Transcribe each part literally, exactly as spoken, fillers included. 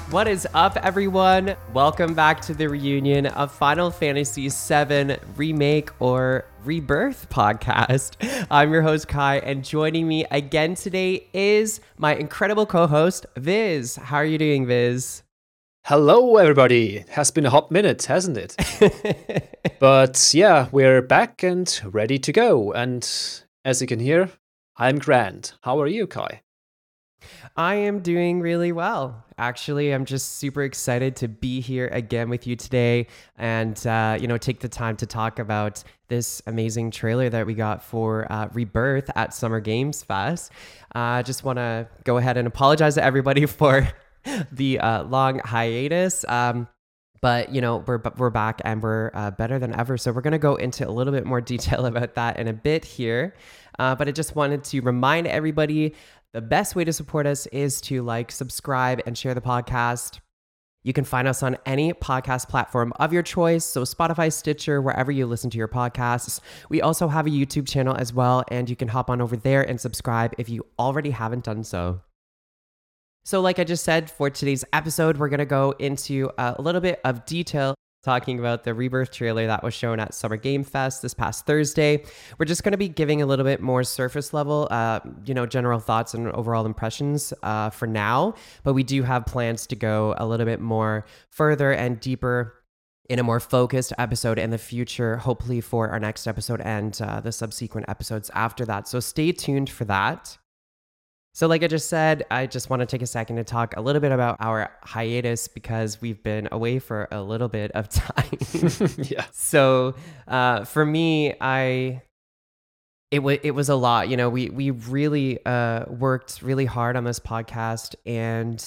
What is up, everyone? Welcome back to the reunion of Final Fantasy seven Remake or Rebirth podcast. I'm your host, Kai, and joining me again today is my incredible co-host, Viz. How are you doing, Viz? Hello, everybody. It has been a hot minute, hasn't it? But yeah, we're back and ready to go. And as you can hear, I'm grand. How are you, Kai? I am doing really well. Actually, I'm just super excited to be here again with you today and, uh, you know, take the time to talk about this amazing trailer that we got for uh, Rebirth at Summer Games Fest. I uh, just want to go ahead and apologize to everybody for the uh, long hiatus. Um, But, you know, we're we're back and we're uh, better than ever. So we're going to go into a little bit more detail about that in a bit here. Uh, but I just wanted to remind everybody the best way to support us is to like, subscribe, and share the podcast. You can find us on any podcast platform of your choice. So Spotify, Stitcher, wherever you listen to your podcasts. We also have a YouTube channel as well. And you can hop on over there and subscribe if you already haven't done so. So like I just said, for today's episode, we're going to go into a little bit of detail talking about the Rebirth trailer that was shown at Summer Game Fest this past Thursday. We're just going to be giving a little bit more surface level, uh, you know, general thoughts and overall impressions uh, for now. But we do have plans to go a little bit more further and deeper in a more focused episode in the future, hopefully for our next episode and uh, the subsequent episodes after that. So stay tuned for that. So like I just said, I just want to take a second to talk a little bit about our hiatus because we've been away for a little bit of time. Yeah. So uh, for me, I it was it was a lot. You know, we we really uh, worked really hard on this podcast, and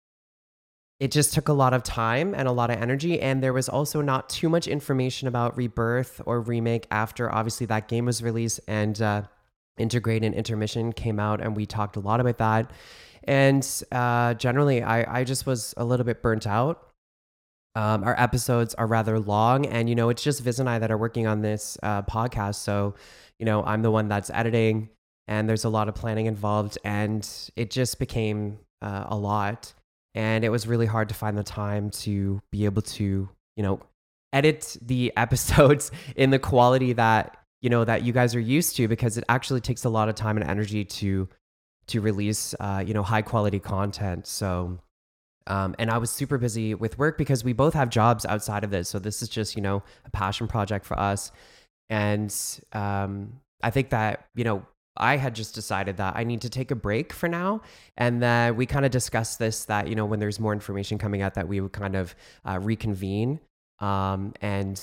it just took a lot of time and a lot of energy. And there was also not too much information about Rebirth or Remake after obviously that game was released, and uh, Integrate and Intermission came out, and we talked a lot about that. And uh, generally, I, I just was a little bit burnt out. Um, our episodes are rather long, and, you know, it's just Viz and I that are working on this uh, podcast. So, you know, I'm the one that's editing, and there's a lot of planning involved, and it just became uh, a lot. And it was really hard to find the time to be able to, you know, edit the episodes in the quality that you know, that you guys are used to, because it actually takes a lot of time and energy to to release, uh, you know, high quality content. So, um, and I was super busy with work because we both have jobs outside of this. So this is just, you know, a passion project for us. And um, I think that, you know, I had just decided that I need to take a break for now. And then we kind of discussed this, that, you know, when there's more information coming out, that we would kind of uh, reconvene um, and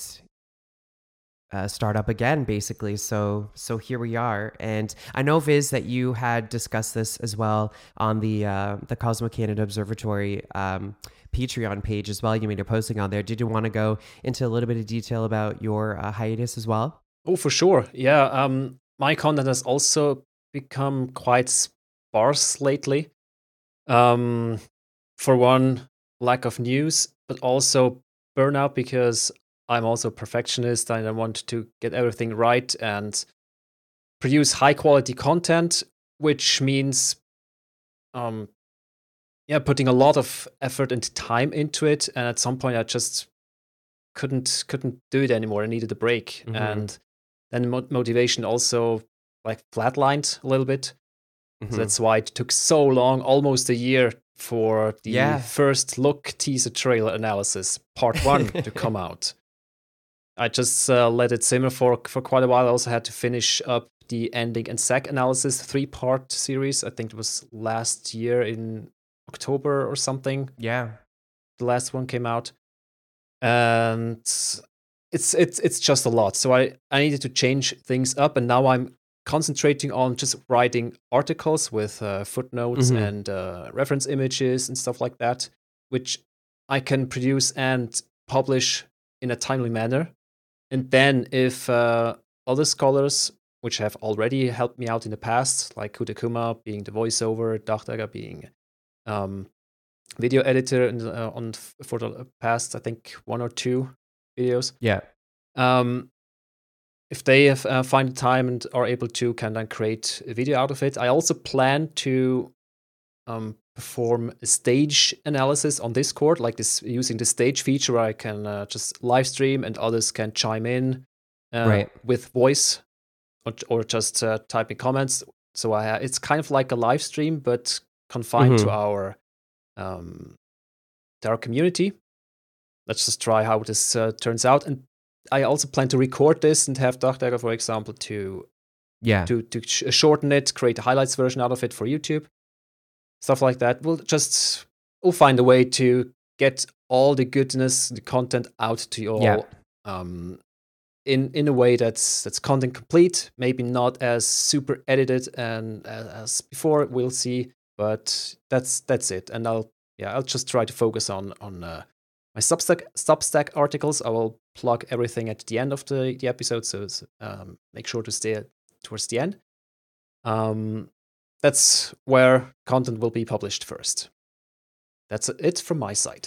Uh, start up again, basically. So so here we are. And I know, Viz, that you had discussed this as well on the uh, the Cosmo Canada Observatory um, Patreon page as well. You made a posting on there. Did you want to go into a little bit of detail about your uh, hiatus as well? Oh, for sure. Yeah. Um, my content has also become quite sparse lately. Um, for one, lack of news, but also burnout because I'm also a perfectionist and I want to get everything right and produce high quality content, which means, um, yeah, putting a lot of effort and time into it. And at some point, I just couldn't couldn't do it anymore. I needed a break, Mm-hmm. and then mo- motivation also like flatlined a little bit. Mm-hmm. So that's why it took so long, almost a year, for the Yeah. first look teaser trailer analysis part one to come out. I just uh, let it simmer for for quite a while. I also had to finish up the ending and sec analysis three-part series. I think it was last year in October or something. Yeah. The last one came out, and it's it's it's just a lot. So I I needed to change things up, and now I'm concentrating on just writing articles with uh, footnotes Mhm. and uh, reference images and stuff like that, which I can produce and publish in a timely manner. And then if uh, other scholars, which have already helped me out in the past, like Kutakuma being the voiceover, Dachdaga being um, video editor in the, uh, on f- for the past, I think, one or two videos. Yeah. Um, if they have, uh, find the time and are able to, can then create a video out of it. I also plan to um, perform a stage analysis on Discord, like this, using the stage feature where I can uh, just live stream and others can chime in uh, Right. with voice or, or just uh, typing comments. So I, it's kind of like a live stream, but confined Mhm. to our um, to our community. Let's just try how this uh, turns out. And I also plan to record this and have Dachdecker, for example, to Yeah. to to sh- shorten it, create a highlights version out of it for YouTube, stuff like that. We'll just we'll find a way to get all the goodness, the content out to you all, Yeah. um, in in a way that's that's content complete. Maybe not as super edited and as, as before. We'll see, but that's that's it. And I'll yeah I'll just try to focus on on uh, my Substack Substack articles. I will plug everything at the end of the the episode, so um, make sure to stay towards the end. Um, that's where content will be published first. That's it from my side.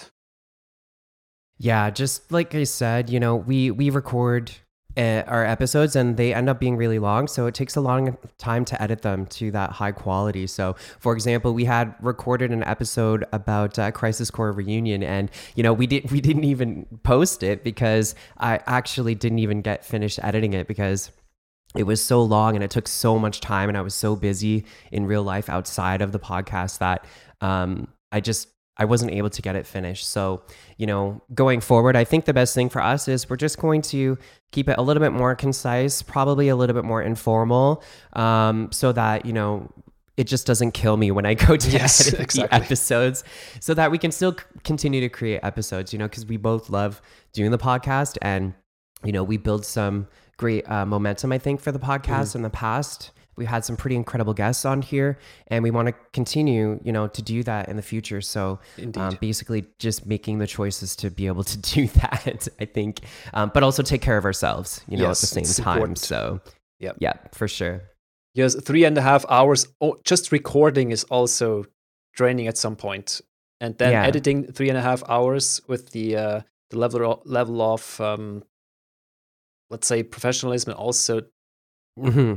Yeah, just like I said, you know, we we record uh, our episodes and they end up being really long, so it takes a long time to edit them to that high quality. So, for example, we had recorded an episode about uh, Crisis Core Reunion, and you know, we did we didn't even post it because I actually didn't even get finished editing it because it was so long and it took so much time, and I was so busy in real life outside of the podcast that um, I just I wasn't able to get it finished. So, you know, going forward, I think the best thing for us is we're just going to keep it a little bit more concise, probably a little bit more informal, um, so that, you know, it just doesn't kill me when I go to Yes, edit exactly. the episodes, so that we can still c- continue to create episodes, you know, because we both love doing the podcast, and, you know, we build some great uh, momentum, I think, for the podcast Mhm. in the past. We've had some pretty incredible guests on here, and we want to continue, you know, to do that in the future. So Indeed. um, basically just making the choices to be able to do that, I think, um, but also take care of ourselves, you know, Yes, at the it's same time. important. So Yeah. yeah, for sure. Yes, three and a half hours. Oh, just recording is also draining at some point, and then Yeah. editing three and a half hours with the uh, the level level of um, let's say professionalism, and also hmm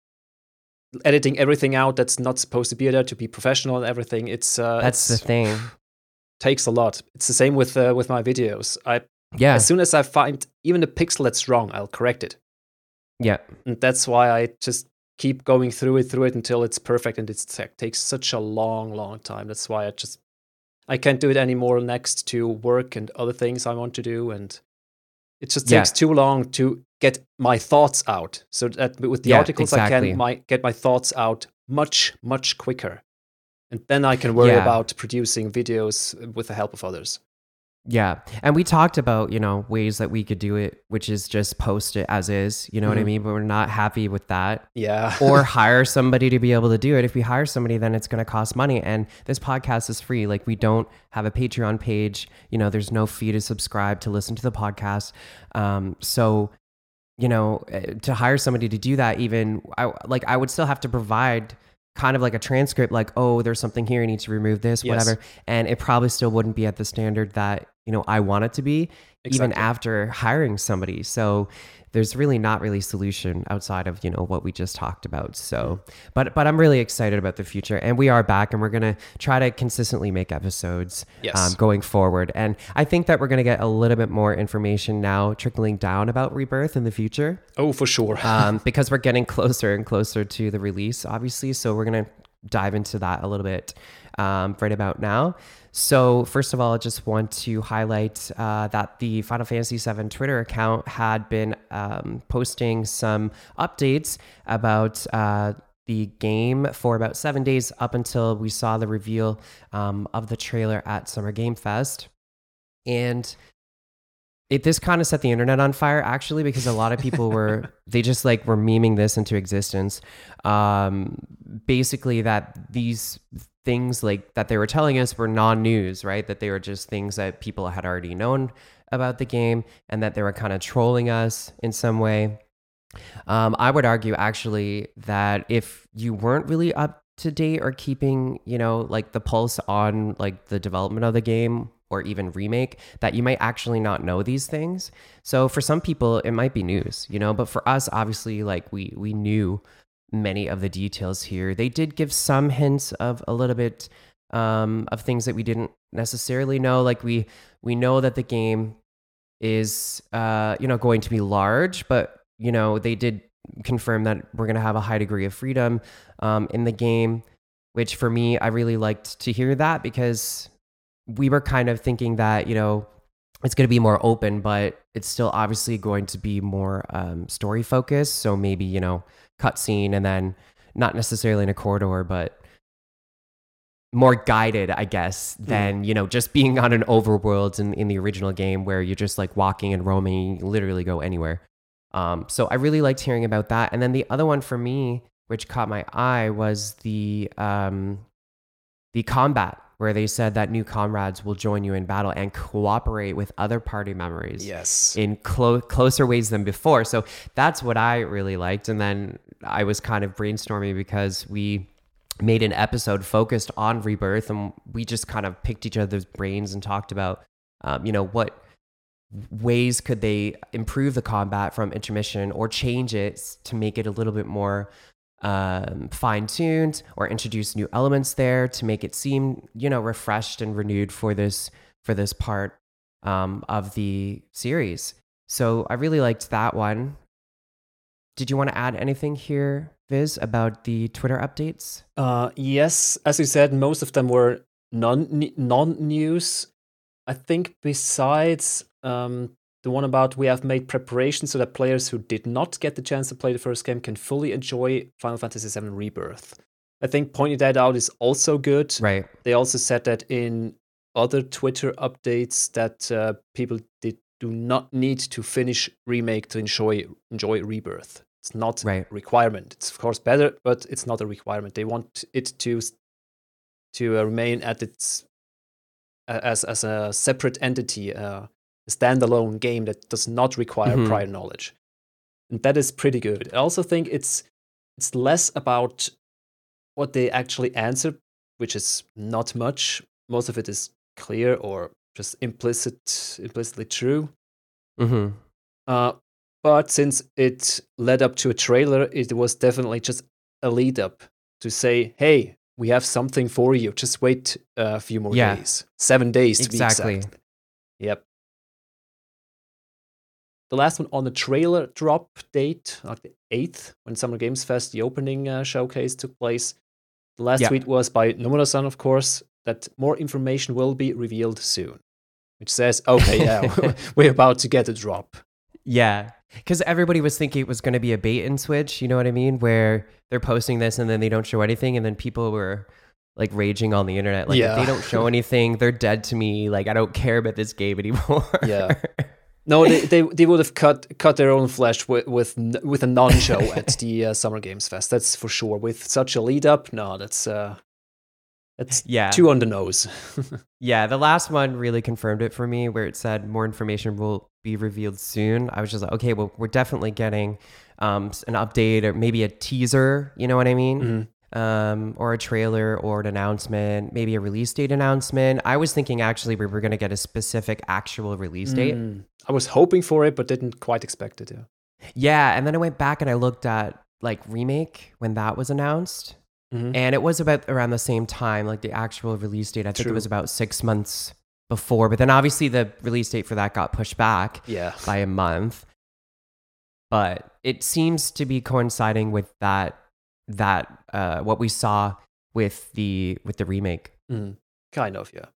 editing everything out that's not supposed to be there to be professional and everything. It's uh, That's it's, the thing. takes a lot. It's the same with uh, with my videos. I Yeah. as soon as I find even a pixel that's wrong, I'll correct it. Yeah. And that's why I just keep going through it, through it until it's perfect. And it takes such a long, long time. That's why I just I can't do it anymore next to work and other things I want to do. And it just Yeah. takes too long to get my thoughts out. So that with the Yeah, articles, exactly. I can my, get my thoughts out much, much quicker. And then I can worry Yeah. about producing videos with the help of others. Yeah. And we talked about, you know, ways that we could do it, which is just post it as is, you know what I Mhm. mean? But we're not happy with that. Yeah. Or hire somebody to be able to do it. If we hire somebody, then it's going to cost money. And this podcast is free. Like, we don't have a Patreon page. You know, there's no fee to subscribe to listen to the podcast. Um, so, you know, eh, to hire somebody to do that, even I, like I would still have to provide kind of like a transcript, like, oh, there's something here, you need to remove this, Yes. whatever. And it probably still wouldn't be at the standard that, you know, I want it to be, even Exactly. after hiring somebody. So there's really not really solution outside of, you know, what we just talked about. So, but but I'm really excited about the future, and we are back, and we're gonna try to consistently make episodes Yes. um, going forward. And I think that we're gonna get a little bit more information now trickling down about Rebirth in the future, Oh, for sure. um, because we're getting closer and closer to the release, obviously. So we're gonna dive into that a little bit um, right about now. So first of all, I just want to highlight uh, that the Final Fantasy seven Twitter account had been um, posting some updates about uh, the game for about seven days up until we saw the reveal um, of the trailer at Summer Game Fest. And it this kind of set the internet on fire, actually, because a lot of people were they just like were memeing this into existence. Um, basically, that these things like that they were telling us were non-news, right? That they were just things that people had already known about the game, and that they were kind of trolling us in some way. Um, I would argue actually that if you weren't really up to date or keeping, you know, like the pulse on like the development of the game or even remake, that you might actually not know these things. So for some people, it might be news, you know, but for us, obviously, like we we knew many of the details here. They did give some hints of a little bit um, of things that we didn't necessarily know. Like we we know that the game is uh, you know going to be large, but you know they did confirm that we're going to have a high degree of freedom um, in the game, which for me I really liked to hear that, because we were kind of thinking that you know it's going to be more open, but it's still obviously going to be more um, story focused. So maybe you know cutscene, and then not necessarily in a corridor, but more guided, I guess, than, mm. you know, just being on an overworld in, in the original game where you're just like walking and roaming, you literally go anywhere. Um, so I really liked hearing about that. And then the other one for me, which caught my eye, was the um, the combat, where they said that new comrades will join you in battle and cooperate with other party members yes. in clo- closer ways than before. So that's what I really liked. And then I was kind of brainstorming because we made an episode focused on Rebirth, and we just kind of picked each other's brains and talked about, um, you know, what ways could they improve the combat from Intermission or change it to make it a little bit more um, fine-tuned, or introduce new elements there to make it seem, you know, refreshed and renewed for this for this part um, of the series. So I really liked that one. Did you want to add anything here, Viz, about the Twitter updates? Uh, yes, as you said, most of them were non non news. I think besides um, the one about we have made preparations so that players who did not get the chance to play the first game can fully enjoy Final Fantasy seven Rebirth. I think pointing that out is also good. Right. They also said that in other Twitter updates that uh, people did do not need to finish Remake to enjoy enjoy Rebirth. It's not right. a requirement. It's of course better, but it's not a requirement. They want it to to uh, remain at its uh, as as a separate entity, uh, a standalone game that does not require mm-hmm. prior knowledge, and that is pretty good. I also think it's it's less about what they actually answer, which is not much. Most of it is clear or just implicit, implicitly true. Mm-hmm. Uh, But since it led up to a trailer, it was definitely just a lead up to say, hey, we have something for you. Just wait a few more yeah. days. Seven days to exactly. be exact. Yep. The last one on the trailer drop date, like the eighth, when Summer Games Fest, the opening uh, showcase took place. The last yep. tweet was by Nomura-san, of course, that more information will be revealed soon. Which says, okay, yeah, we're about to get a drop. Yeah. Because everybody was thinking it was going to be a bait and switch, you know what I mean? Where they're posting this and then they don't show anything, and then people were like raging on the internet. Like, yeah. if they don't show anything, they're dead to me. Like, I don't care about this game anymore. Yeah. No, they, they they would have cut cut their own flesh with with, with a non-show at the uh, Summer Games Fest. That's for sure. With such a lead up, no, that's uh, that's yeah. too on the nose. Yeah, the last one really confirmed it for me, where it said more information will be revealed soon. I was just like, okay, well, we're definitely getting um, an update or maybe a teaser, you know what I mean? Mm-hmm. Um, or a trailer or an announcement, maybe a release date announcement. I was thinking actually we were going to get a specific actual release date. Mm. I was hoping for it, but didn't quite expect it. Yeah. Yeah, and then I went back and I looked at like Remake when that was announced. Mm-hmm. And it was about around the same time, like the actual release date. I think True. It was about six months before. But then obviously the release date for that got pushed back yeah. by a month. But it seems to be coinciding with that, that uh, what we saw with the with the remake. Mm. Kind of, yeah.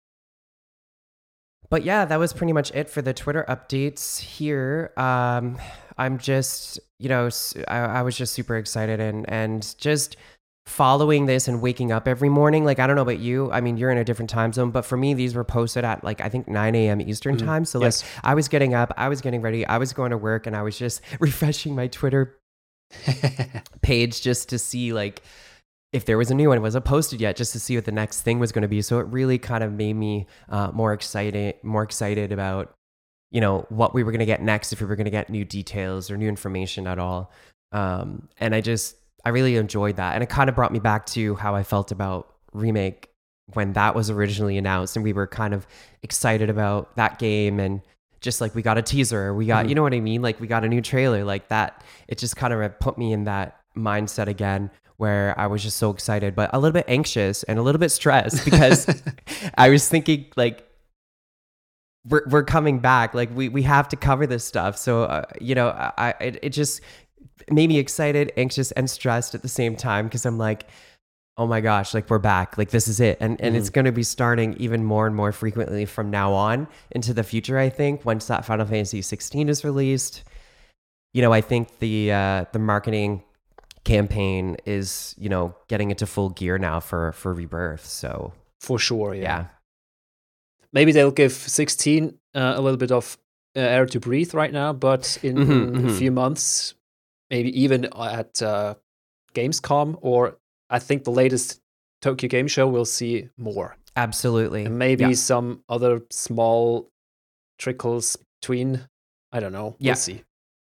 But yeah, that was pretty much it for the Twitter updates here. Um, I'm just, you know, I, I was just super excited and and just following this and waking up every morning. Like, I don't know about you. I mean, you're in a different time zone, but for me, these were posted at like, I think nine a.m. Eastern mm-hmm. time. So yes. like I was getting up, I was getting ready, I was going to work, and I was just refreshing my Twitter page just to see like if there was a new one. It wasn't posted yet, just to see what the next thing was going to be. So it really kind of made me uh, more excited, more excited about, you know, what we were going to get next, if we were going to get new details or new information at all. Um, and I just, I really enjoyed that. And it kind of brought me back to how I felt about Remake when that was originally announced, and we were kind of excited about that game, and just like we got a teaser, we got, mm-hmm. you know what I mean? Like we got a new trailer like that. It just kind of put me in that mindset again, where I was just so excited, but a little bit anxious and a little bit stressed because I was thinking like, we're we're coming back, like we we have to cover this stuff. So uh, you know, I it, it just made me excited, anxious, and stressed at the same time because I'm like, oh my gosh, like we're back, like this is it, and and mm-hmm. it's going to be starting even more and more frequently from now on into the future. I think once that Final Fantasy sixteen is released, you know, I think the uh, the marketing campaign is, you know, getting into full gear now for for Rebirth. So for sure, yeah. yeah. Maybe they'll give sixteen uh, a little bit of uh, air to breathe right now, but in, mm-hmm, in mm-hmm. a few months, maybe even at uh, Gamescom, or I think the latest Tokyo Game Show, we'll see more. Absolutely. And maybe yeah. some other small trickles between. I don't know. Yeah. We'll see.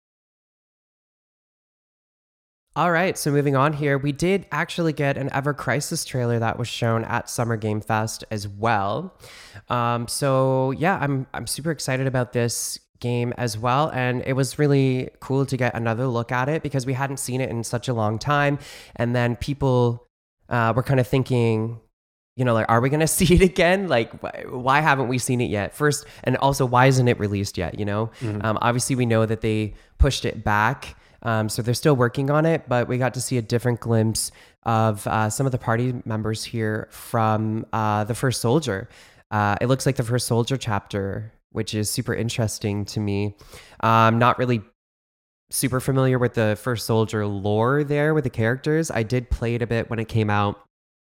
All right, so moving on here, we did actually get an Ever Crisis trailer that was shown at Summer Game Fest as well. Um, so yeah, I'm I'm super excited about this game as well, and it was really cool to get another look at it because we hadn't seen it in such a long time, and then people uh, were kind of thinking, you know, like, are we going to see it again? Like, why haven't we seen it yet? First, and also, why isn't it released yet? You know, mm-hmm. um, obviously we know that they pushed it back. Um, so they're still working on it, but we got to see a different glimpse of uh, some of the party members here from uh, the First Soldier. Uh, it looks like the First Soldier chapter, which is super interesting to me. I'm not really super familiar with the First Soldier lore there with the characters. I did play it a bit when it came out,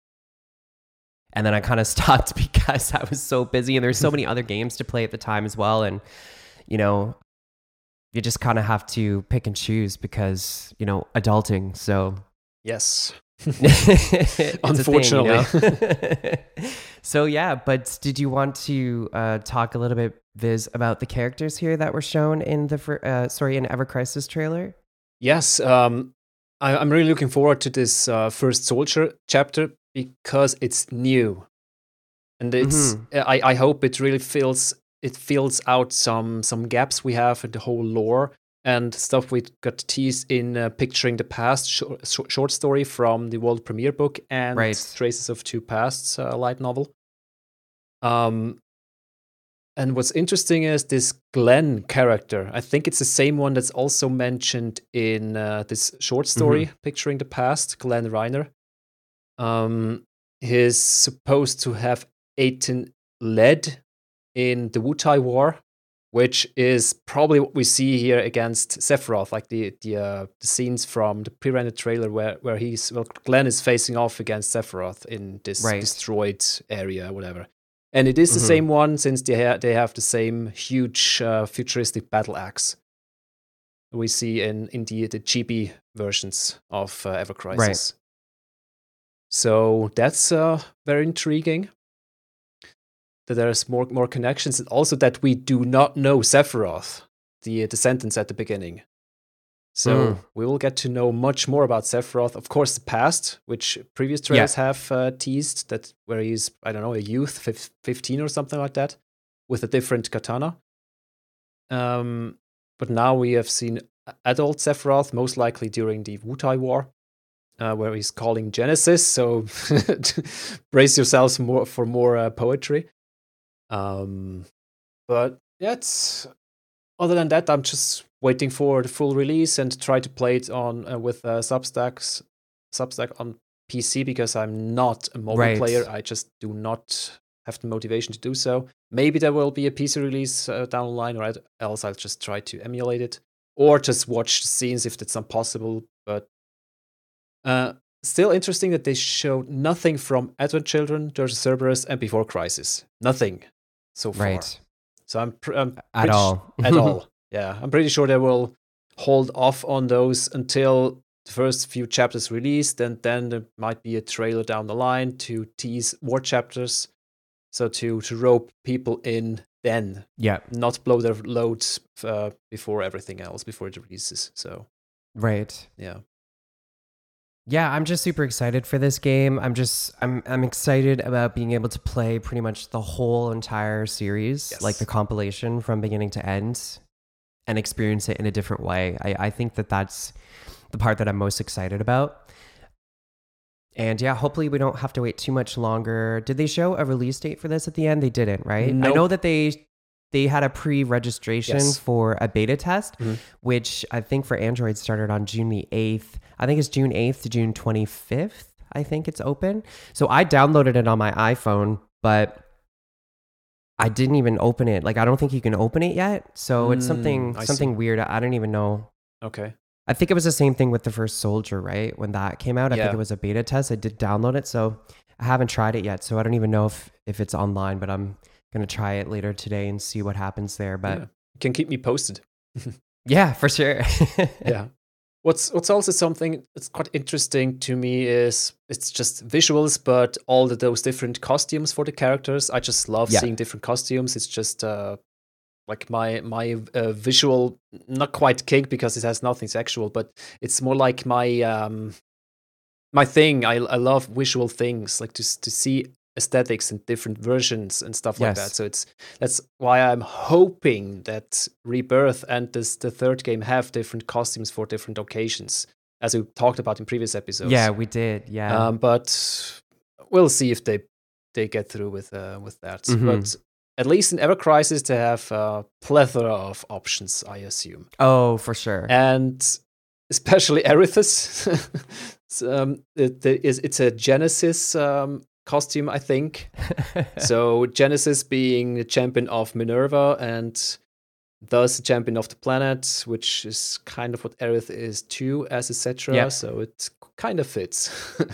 and then I kind of stopped because I was so busy, and there's so many other games to play at the time as well. And, you know, you just kind of have to pick and choose because, you know, adulting. So yes, unfortunately. Thing, you know? So yeah, but did you want to uh, talk a little bit, Viz, about the characters here that were shown in the uh, sorry in Ever Crisis trailer? Yes, um, I, I'm really looking forward to this uh, First Soldier chapter because it's new, and it's. Mm-hmm. I, I hope it really fills. It fills out some some gaps we have in the whole lore and stuff we got teased in uh, Picturing the Past short, short story from the world premiere book and right. Traces of Two Pasts uh, light novel. Um, and what's interesting is this Glenn character. I think it's the same one that's also mentioned in uh, this short story, mm-hmm. Picturing the Past, Glenn Reiner. Um, he's supposed to have eaten lead in the Wutai War, which is probably what we see here against Sephiroth, like the the, uh, the scenes from the pre-rendered trailer where where he's well, Glenn is facing off against Sephiroth in this right. destroyed area, whatever. And it is the mm-hmm. same one since they ha- they have the same huge uh, futuristic battle axe we see in in the the chibi versions of uh, Ever Crisis. Right. So that's uh, very intriguing. That there's more more connections, and also that we do not know Sephiroth, the the sentence at the beginning. So mm. we will get to know much more about Sephiroth. Of course, the past, which previous trailers yeah. have uh, teased, that where he's I don't know a youth, fifteen or something like that, with a different katana. Um, but now we have seen adult Sephiroth, most likely during the Wutai War. Uh, where he's calling Genesis, so brace yourselves more for more uh, poetry. Um, but yeah, it's, other than that, I'm just waiting for the full release and try to play it on uh, with uh, Substacks, Substack on P C because I'm not a mobile right. player. I just do not have the motivation to do so. Maybe there will be a P C release uh, down the line, or else I'll just try to emulate it or just watch the scenes if that's not possible. But uh, still interesting that they showed nothing from Advent Children, Dirge of Cerberus, and Before Crisis. Nothing. So far, right? So I'm, pr- I'm at all, at all. Yeah, I'm pretty sure they will hold off on those until the first few chapters released, and then there might be a trailer down the line to tease more chapters, so to to rope people in. Then, yeah, not blow their loads uh, before everything else before it releases. So, right, yeah. Yeah, I'm just super excited for this game. I'm just I'm I'm excited about being able to play pretty much the whole entire series, yes. like the compilation from beginning to end, and experience it in a different way. I, I think that that's the part that I'm most excited about. And yeah, hopefully we don't have to wait too much longer. Did they show a release date for this at the end? They didn't, right? Nope. I know that they they had a pre-registration Yes. for a beta test, Mhm. which I think for Android started on June the eighth. I think it's June eighth to June twenty-fifth. I think it's open. So I downloaded it on my iPhone, but I didn't even open it. Like, I don't think you can open it yet. So it's Mm, something I something weird. I don't even know. Okay. I think it was the same thing with the first Soldier, right? When that came out, I think Yeah. it was a beta test. I did download it, so I haven't tried it yet. So I don't even know if, if it's online, but I'm going to try it later today and see what happens there. But Yeah. You can keep me posted. yeah, for sure. Yeah. What's what's also something that's quite interesting to me is it's just visuals, but all of those different costumes for the characters. I just love Yeah. seeing different costumes. It's just uh, like my my uh, visual, not quite kink because it has nothing sexual, but it's more like my um, my thing. I I love visual things, like to s- to see aesthetics and different versions and stuff like Yes. that. So it's that's why I'm hoping that Rebirth and this the third game have different costumes for different occasions, as we talked about in previous episodes. Yeah, we did. Yeah. Um, but we'll see if they they get through with uh, with that. Mhm. But at least in Ever Crisis, they have a plethora of options, I assume, oh, for sure. and especially Erithus. It's, um, it, it is it's a Genesis um, costume, I think. So Genesis being the champion of Minerva and thus the champion of the planet, which is kind of what Aerith is too, as et cetera. Yep. So it kind of fits.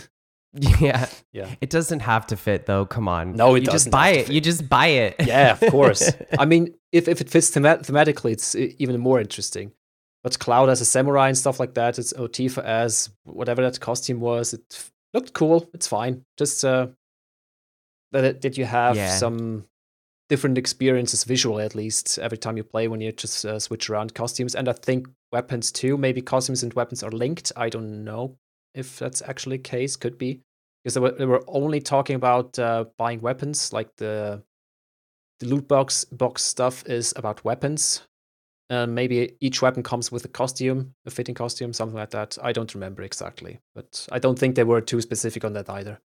yeah. Yeah. It doesn't have to fit though. Come on. No, it you just doesn't buy have to it. fit. You just buy it. Yeah, of course. I mean, if, if it fits thema- thematically, it's e- even more interesting. But Cloud as a samurai and stuff like that, it's Otifa as whatever that costume was. It f- looked cool. It's fine. Just uh, that it, that you have Yeah. some different experiences, visually at least, every time you play when you just uh, switch around costumes. And I think weapons too. Maybe costumes and weapons are linked. I don't know if that's actually the case. Could be. Because they were, they were only talking about uh, buying weapons, like the the loot box box stuff is about weapons. Uh, maybe each weapon comes with a costume, a fitting costume, something like that. I don't remember exactly, but I don't think they were too specific on that either.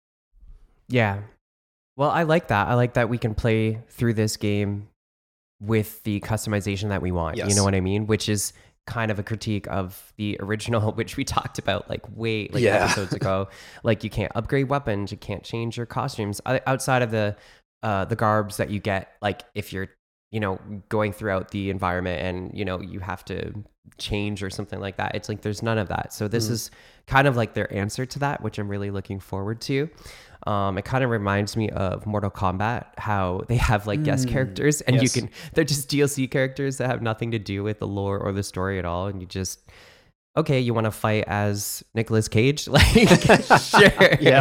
Yeah. Well, I like that. I like that we can play through this game with the customization that we want. You Yes. know what I mean? Which is kind of a critique of the original, which we talked about like way like Yeah. episodes ago. Like you can't upgrade weapons, you can't change your costumes O- outside of the uh, the garbs that you get. Like if you're you know going throughout the environment and you know you have to change or something like that. It's like there's none of that. So this Mhm. is kind of like their answer to that, which I'm really looking forward to. Um, it kind of reminds me of Mortal Kombat, how they have like guest Mm, characters and yes. you can, they're just D L C characters that have nothing to do with the lore or the story at all. And you just, okay, you want to fight as Nicolas Cage? Like, sure. Yeah.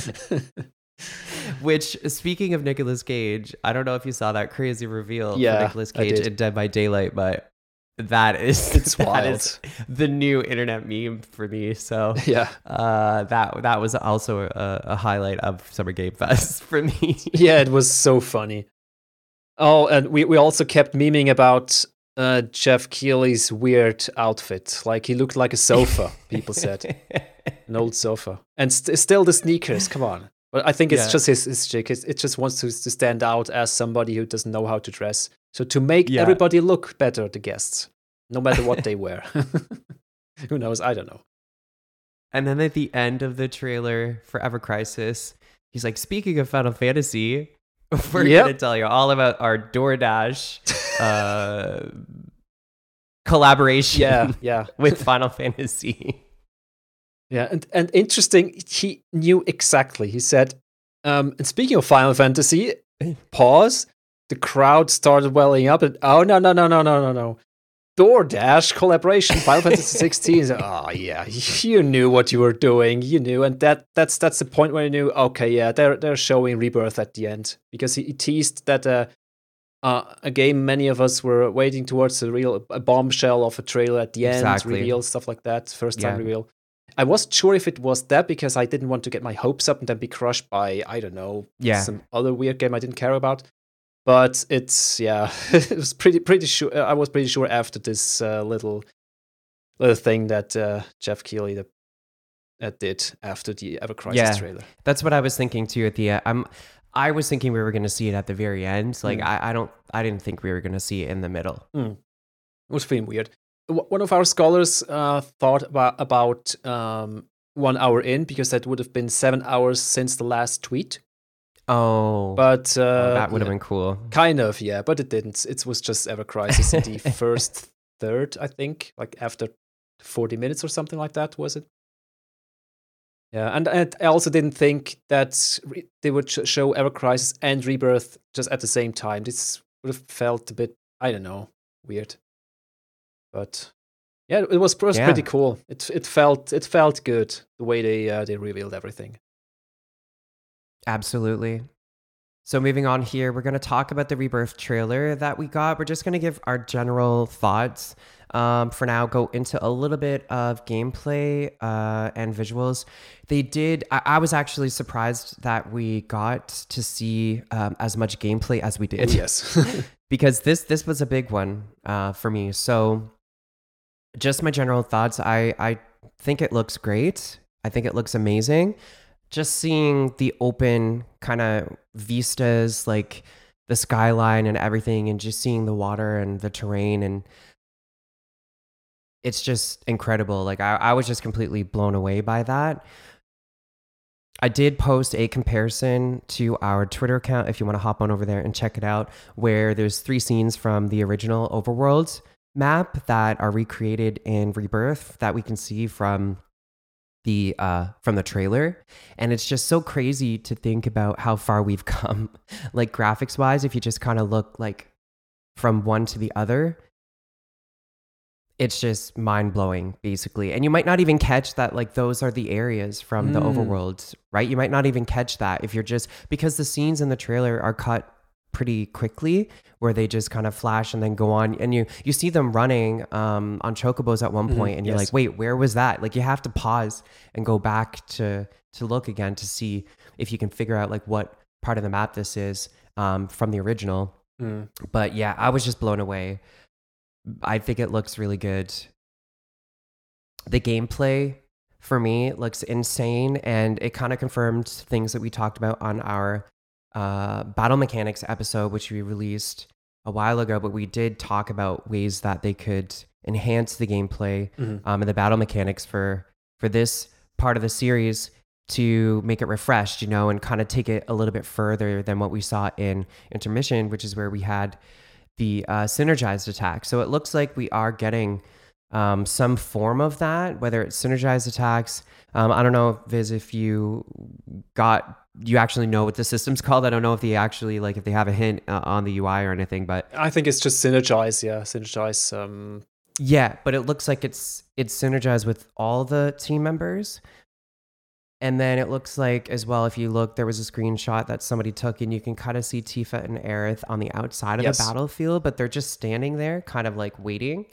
Which, speaking of Nicolas Cage, I don't know if you saw that crazy reveal Yeah, for Nicolas I Cage did. in Dead by Daylight, but that is It's that wild. is the new internet meme for me. So Yeah. uh, that that was also a, a highlight of Summer Game Fest for me. Yeah, it was so funny. Oh, and we, we also kept memeing about uh, Jeff Keighley's weird outfit. Like, he looked like a sofa, people said. An old sofa. And st- still the sneakers, come on. But I think it's Yeah. just his, his chick. It's, it just wants to, to stand out as somebody who doesn't know how to dress. So to make Yeah. everybody look better, the guests, no matter what they wear. Who knows? I don't know. And then at the end of the trailer for Ever Crisis, he's like, speaking of Final Fantasy, we're Yep. going to tell you all about our DoorDash uh, collaboration Yeah, yeah. with Final Fantasy. Yeah, and, and interesting, he knew exactly. He said, um, and speaking of Final Fantasy, pause, the crowd started welling up, and oh, no, no, no, no, no, no, no. DoorDash collaboration, Final Fantasy sixteen. Oh, yeah, you knew what you were doing. You knew, and that that's that's the point where you knew, okay, yeah, they're, they're showing Rebirth at the end. Because he, he teased that uh, uh, a game many of us were waiting towards, a real a bombshell of a trailer at the end, Exactly. reveal, stuff like that, first time Yeah. reveal. I wasn't sure if it was that because I didn't want to get my hopes up and then be crushed by, I don't know, Yeah. some other weird game I didn't care about. But it's, yeah, it was pretty, pretty sure. I was pretty sure after this uh, little little thing that uh, Jeff Keighley that, that did after the Ever Crisis Yeah, trailer. that's what I was thinking too. At the end, I'm, I was thinking we were going to see it at the very end. Like Mm. I, I don't, I didn't think we were going to see it in the middle. Mm. It was feeling weird. W- One of our scholars uh, thought about about um, one hour in, because that would have been seven hours since the last tweet. Oh, But uh, oh, that would have yeah, been cool. kind of, yeah, but it didn't. It was just Ever Crisis in the first third, I think, like after forty minutes or something like that, was it? Yeah, and, and I also didn't think that re- they would sh- show Ever Crisis and Rebirth just at the same time. This would have felt a bit, I don't know, weird. But yeah, it was, it was Yeah. pretty cool. It it felt it felt good the way they uh, they revealed everything. Absolutely. So moving on here, we're going to talk about the Rebirth trailer that we got. We're just going to give our general thoughts. Um, for now, go into a little bit of gameplay uh, and visuals. They did. I, I was actually surprised that we got to see um, as much gameplay as we did. Yes, because this this was a big one uh, for me. So, just my general thoughts. I I think it looks great. I think it looks amazing. Just seeing the open kind of vistas, like the skyline and everything, and just seeing the water and the terrain, and it's just incredible. Like I, I was just completely blown away by that. I did post a comparison to our Twitter account if you want to hop on over there and check it out, where there's three scenes from the original Overworld map that are recreated in Rebirth that we can see from the uh from the trailer, and it's just so crazy to think about how far we've come, like graphics wise. If you just kind of look like from one to the other, it's just mind blowing, basically. And you might not even catch that, like those are the areas from the Mm. Overworld, right? You might not even catch that if you're just because the scenes in the trailer are cut pretty quickly, where they just kind of flash and then go on, and you you see them running um on chocobos at one point, Mhm, and you're yes. like, wait, where was that? Like you have to pause and go back to to look again to see if you can figure out like what part of the map this is um from the original. Mm. But yeah, I was just blown away. I think it looks really good. The gameplay for me looks insane, and it kind of confirmed things that we talked about on our uh, battle mechanics episode, which we released a while ago. But we did talk about ways that they could enhance the gameplay Mhm. um, and the battle mechanics for for this part of the series to make it refreshed, you know, and kind of take it a little bit further than what we saw in Intermission, which is where we had the uh, synergized attack. So it looks like we are getting um, some form of that, whether it's synergized attacks. Um, I don't know, Viz, if you got, you actually know what the system's called. I don't know if they actually, like, if they have a hint uh, on the U I or anything, but I think it's just synergize. Yeah, synergize. Um, yeah, but it looks like it's it's synergized with all the team members. And then it looks like as well, if you look, there was a screenshot that somebody took, and you can kind of see Tifa and Aerith on the outside of Yes. the battlefield, but they're just standing there, kind of like waiting.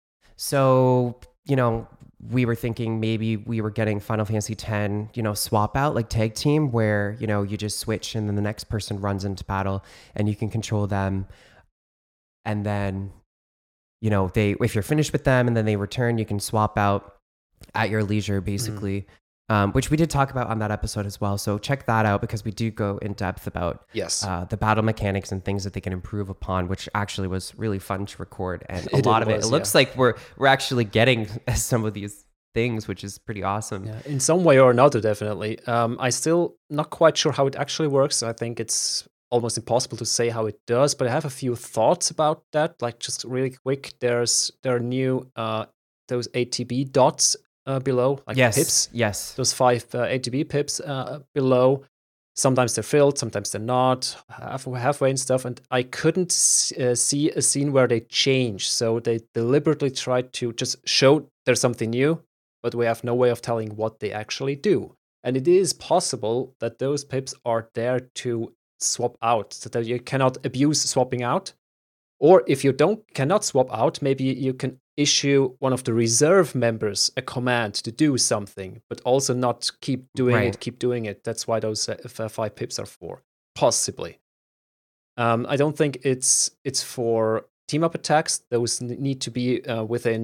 So, you know, we were thinking maybe we were getting Final Fantasy X, you know, swap out, like tag team, where, you know, you just switch and then the next person runs into battle and you can control them. And then, you know, they, if you're finished with them and then they return, you can swap out at your leisure, basically. Um, which we did talk about on that episode as well. So check that out, because we do go in depth about yes. uh, the battle mechanics and things that they can improve upon, which actually was really fun to record. And a It lot of it, was, it looks yeah. like we're we're actually getting some of these things, which is pretty awesome. Yeah, in some way or another, definitely. Um, I still not quite sure how it actually works. I think it's almost impossible to say how it does, but I have a few thoughts about that. Like just really quick, there's there are new uh, those A T B dots uh, below, like yes, pips. yes. Those five uh, A T B pips uh, below. Sometimes they're filled, sometimes they're not, half, halfway and stuff. And I couldn't s- uh, see a scene where they change. So they deliberately tried to just show there's something new, but we have no way of telling what they actually do. And it is possible that those pips are there to swap out, so that you cannot abuse swapping out. Or if you don't cannot swap out, maybe you can issue one of the reserve members a command to do something, but also not keep doing Right. it, keep doing it. That's why those uh, f- five pips are for, possibly. Um, I don't think it's it's for team up attacks. Those n- need to be uh, within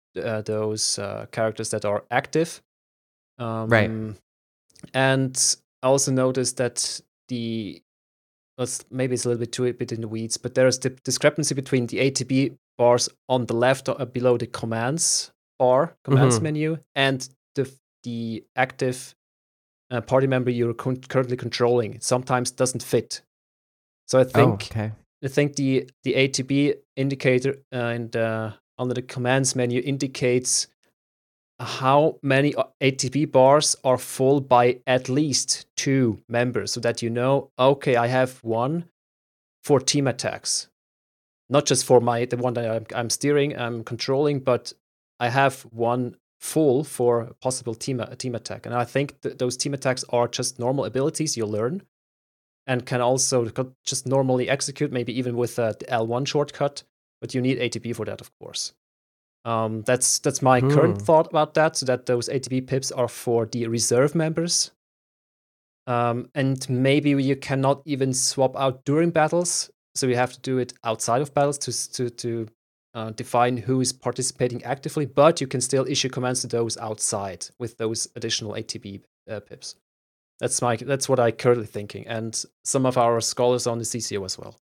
uh, those uh, characters that are active. Um, Right. And I also noticed that the let's, maybe it's a little bit too a bit in the weeds, but there is the discrepancy between the A T B bars on the left uh, below the commands bar, commands Mhm. menu, and the the active uh, party member you're con- currently controlling. It sometimes doesn't fit. So I Oh, think okay. I think the the A T B indicator uh, and uh, under the commands menu indicates how many uh, A T B bars are full by at least two members, so that you know, okay, I have one for team attacks, not just for my the one that I'm, I'm steering, I'm controlling, but I have one full for a possible team a team attack. And I think th- those team attacks are just normal abilities you learn, and can also co- just normally execute, maybe even with uh, the L one shortcut. But you need A T B for that, of course. Um, that's that's my current Hmm. thought about that. So that those A T B pips are for the reserve members, um, and maybe you cannot even swap out during battles. So you have to do it outside of battles to s- to to uh, define who is participating actively. But you can still issue commands to those outside with those additional A T B uh, pips. That's my that's what I currently thinking, and some of our scholars on the C C O as well.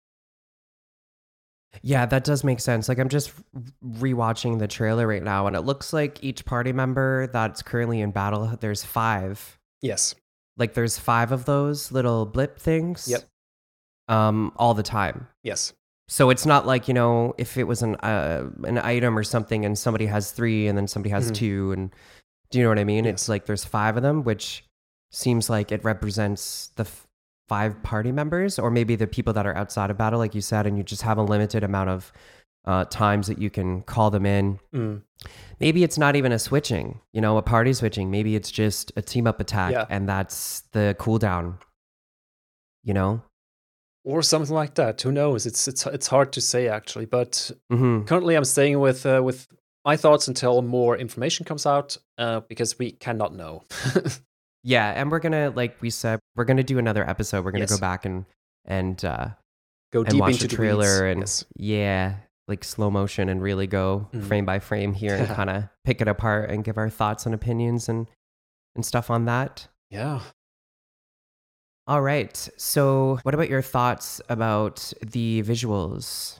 Yeah, that does make sense. Like I'm just rewatching the trailer right now, and it looks like each party member that's currently in battle, there's five. Yes. Like there's five of those little blip things. Yep. Um, all the time. Yes. So it's not like, you know, if it was an uh, an item or something and somebody has three and then somebody has Mhm. two, and do you know what I mean? Yes. It's like there's five of them, which seems like it represents the f- five party members, or maybe the people that are outside of battle, like you said, and you just have a limited amount of uh, times that you can call them in. Mm. Maybe it's not even a switching, you know, a party switching. Maybe it's just a team up attack, Yeah. and that's the cooldown, you know? Or something like that. Who knows? It's it's it's hard to say actually. But Mm-hmm. currently, I'm staying with uh, with my thoughts until more information comes out, uh, because we cannot know. Yeah, and we're gonna, like we said, we're gonna do another episode. We're gonna Yes. go back and and uh, Go and deep watch into the the weeds. trailer and Yes. yeah, like slow motion and really go Mm. frame by frame here and kind of pick it apart and give our thoughts and opinions and and stuff on that. Yeah. All right. So, what about your thoughts about the visuals?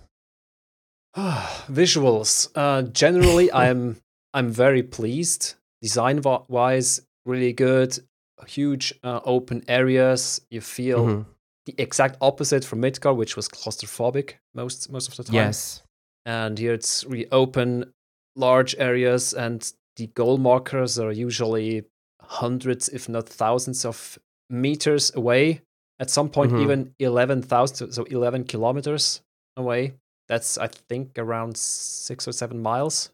Visuals. Uh, generally, I'm I'm very pleased. Design wa- wise, really good. Huge uh, open areas. You feel Mhm. the exact opposite from Midgar, which was claustrophobic most most of the time. Yes. And here it's really open, large areas, and the goal markers are usually hundreds, if not thousands, of meters away. At some point, Mhm. even eleven thousand, so eleven kilometers away. That's, I think, around six or seven miles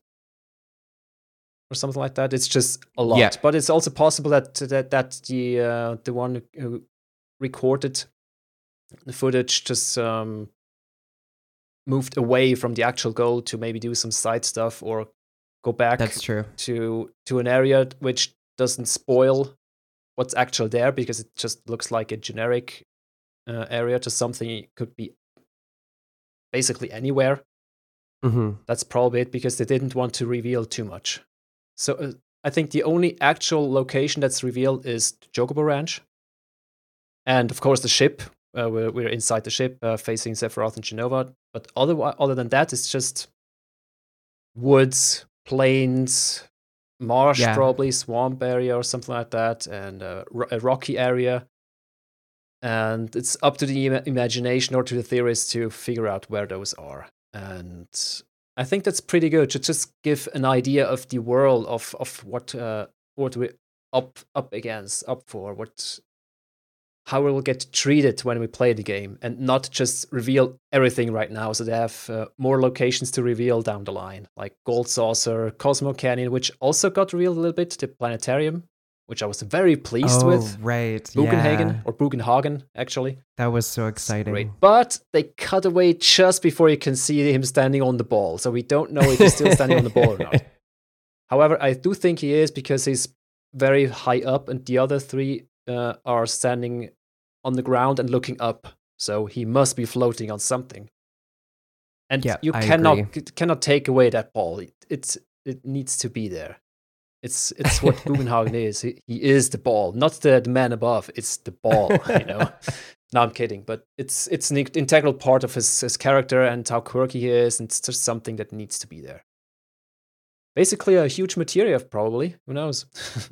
or something like that. It's just a lot. Yeah. But it's also possible that that that the uh, the one who recorded the footage just um, moved away from the actual goal to maybe do some side stuff or go back That's true. to to an area which doesn't spoil what's actually there, because it just looks like a generic uh, area to something it could be basically anywhere. Mhm. That's probably it, because they didn't want to reveal too much. So uh, I think the only actual location that's revealed is Chocobo Ranch, and of course the ship. Uh, we're, we're inside the ship, uh, facing Sephiroth and Genova. But other other than that, it's just woods, plains, marsh, Yeah. probably swamp area or something like that, and uh, ro- a rocky area. And it's up to the ima- imagination or to the theorists to figure out where those are. And I think that's pretty good to just give an idea of the world of of what uh, what we're up up against, up for, what how we will get treated when we play the game, and not just reveal everything right now. So they have uh, more locations to reveal down the line, like Gold Saucer, Cosmo Canyon, which also got revealed a little bit, the planetarium, which I was very pleased Oh, with. right. Bugenhagen, Yeah. or Bugenhagen, actually. That was so It's exciting. great. But they cut away just before you can see him standing on the ball. So we don't know if he's still standing on the ball or not. However, I do think he is, because he's very high up, and the other three uh, are standing on the ground and looking up. So he must be floating on something. And Yeah, you I cannot agree. c- cannot take away that ball. It, it's it needs to be there. It's it's what Bugenhagen is. He, he is the ball, not the, the man above. It's the ball, you know. No, I'm kidding, but it's it's an integral part of his, his character and how quirky he is, and it's just something that needs to be there. Basically, a huge materia, probably. Who knows?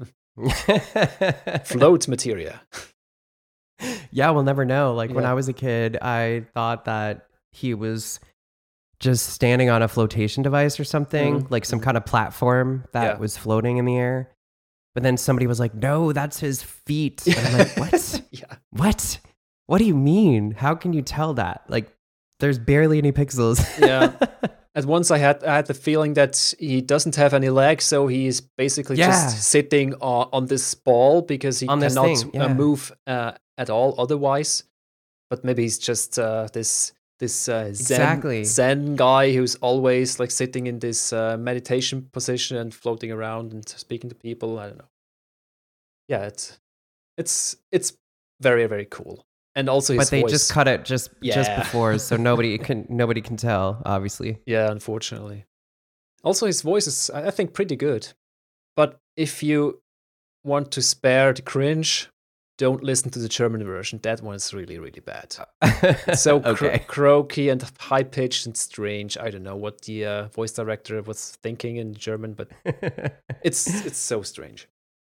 Float materia. Yeah, we'll never know. Like Yeah. when I was a kid, I thought that he was just standing on a flotation device or something, Mhm, like some mhm. kind of platform that Yeah. was floating in the air. But then somebody was like, no, that's his feet. And I'm like, what? Yeah. What? What do you mean? How can you tell that? Like, there's barely any pixels. Yeah. At once I had I had the feeling that he doesn't have any legs, so he's basically Yeah. just sitting on, on this ball because he On this cannot thing, uh, yeah. move uh, at all otherwise. But maybe he's just uh, this this uh, zen Exactly. zen guy who's always like sitting in this uh, meditation position and floating around and speaking to people. I don't know. Yeah, it's it's it's very very cool. And also his But they voice. just cut it just just Yeah. before, so nobody can nobody can tell, obviously. Yeah, unfortunately. Also, his voice is, I I think, pretty good. But if you want to spare the cringe, don't listen to the German version. That one is really, really bad. It's so cro- okay. croaky and high pitched and strange. I don't know what the uh, voice director was thinking in German, but it's it's so strange.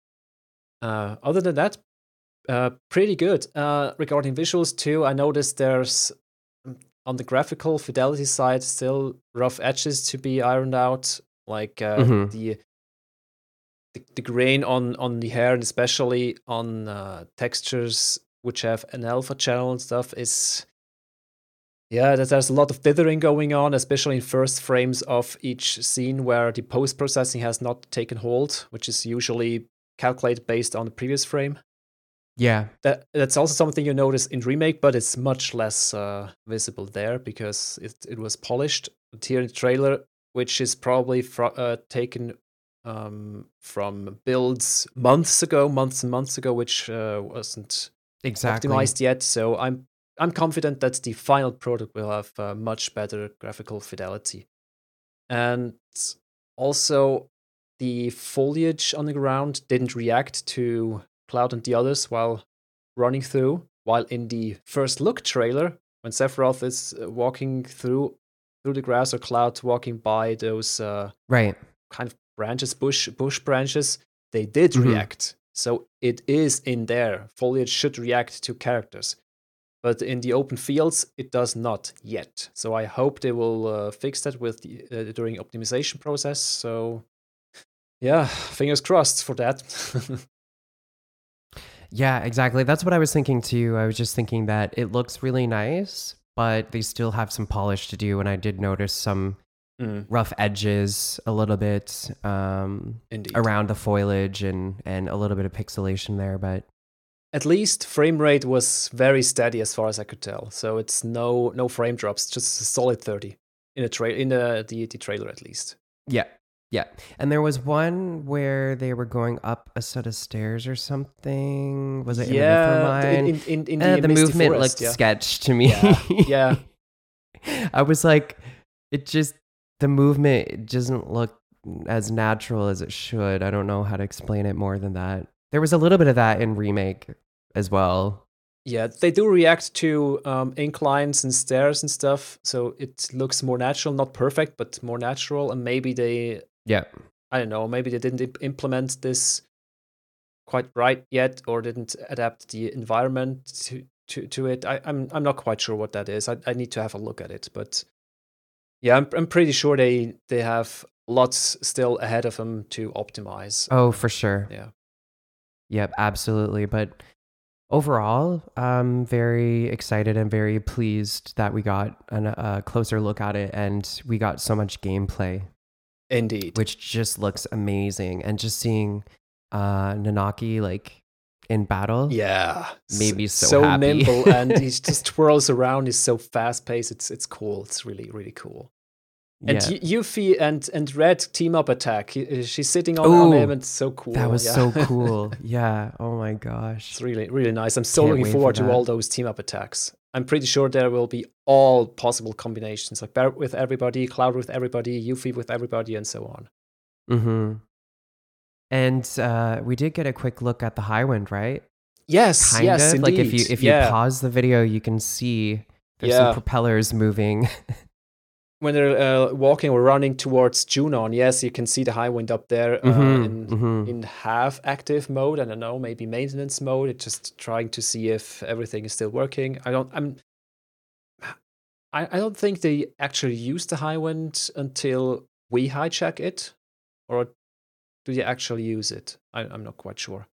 Uh, other than that, uh, pretty good. Uh, regarding visuals too, I noticed there's mm, on the graphical fidelity side still rough edges to be ironed out, like uh, Mhm. the, the the grain on on the hair, and especially on uh, textures which have an alpha channel and stuff is. Yeah, there's, there's a lot of dithering going on, especially in first frames of each scene where the post processing has not taken hold, which is usually calculated based on the previous frame. Yeah. That that's also something you notice in remake, but it's much less uh, visible there because it it was polished. But here in the trailer, which is probably fro- uh, taken um, from builds months ago, months and months ago, which uh, wasn't Exactly. optimized yet. So I'm I'm confident that the final product will have uh, much better graphical fidelity, and also the foliage on the ground didn't react to Cloud and the others while running through. While in the first look trailer, when Sephiroth is uh, walking through through the grass or Cloud walking by those uh, Right. kind of branches, bush bush branches, they did Mhm. react. So it is in there. Foliage should react to characters. But in the open fields, it does not yet. So I hope they will uh, fix that with the, uh, during optimization process. So yeah, fingers crossed for that. Yeah, exactly. That's what I was thinking too. I was just thinking that it looks really nice, but they still have some polish to do. And I did notice some Mm, rough edges a little bit um, indeed. around the foliage and, and a little bit of pixelation there. But At least frame rate was very steady as far as I could tell. So it's no no frame drops, just a solid thirty in a tra- in the, the the trailer at least. yeah, yeah. And there was one where they were going up a set of stairs or something. Was it yeah, in in the in, in, in Uh, the, the Misty movement Forest, looked yeah. sketch to me. Yeah, yeah. I was like, it just, the movement doesn't look as natural as it should. I don't know how to explain it more than that. There was a little bit of that in remake as well. Yeah, they do react to um, inclines and stairs and stuff, so it looks more natural, not perfect, but more natural. And maybe they, Yeah. I don't know, maybe they didn't imp- implement this quite right yet, or didn't adapt the environment to to, to it. I, I'm I'm not quite sure what that is. I, I need to have a look at it, but yeah, I'm I'm pretty sure they they have lots still ahead of them to optimize. Oh, for sure. Yeah. Yep, absolutely. But overall, I'm very excited and very pleased that we got an, a closer look at it and we got so much gameplay, Indeed. which just looks amazing. And just seeing uh, Nanaki like in battle, Yeah, made me so happy. nimble, and he just twirls around. He's so fast paced. It's it's cool. It's really really cool. And yeah, Y- Yuffie and and Red team up attack. He, uh, she's sitting on, on Ooh, him, and it's so cool. that was yeah. so cool. Yeah. Oh my gosh. It's really really nice. I'm so Can't looking wait for forward to that. all those team up attacks. I'm pretty sure there will be all possible combinations, like Barret with everybody, Cloud with everybody, Yuffie with everybody, and so on. Mm-hmm. And uh, we did get a quick look at the Highwind, right? Yes, Kind yes, of. Like if indeed. you if you Yeah, pause the video, you can see there's some yeah. propellers moving. When they're uh, walking or running towards Junon, yes, you can see the Highwind up there uh, mm-hmm. in Mm-hmm. in half active mode. I don't know, maybe maintenance mode. It's just trying to see if everything is still working. I don't. I'm. I, I don't think they actually use the Highwind until we hijack it, or do they actually use it? I, I'm not quite sure.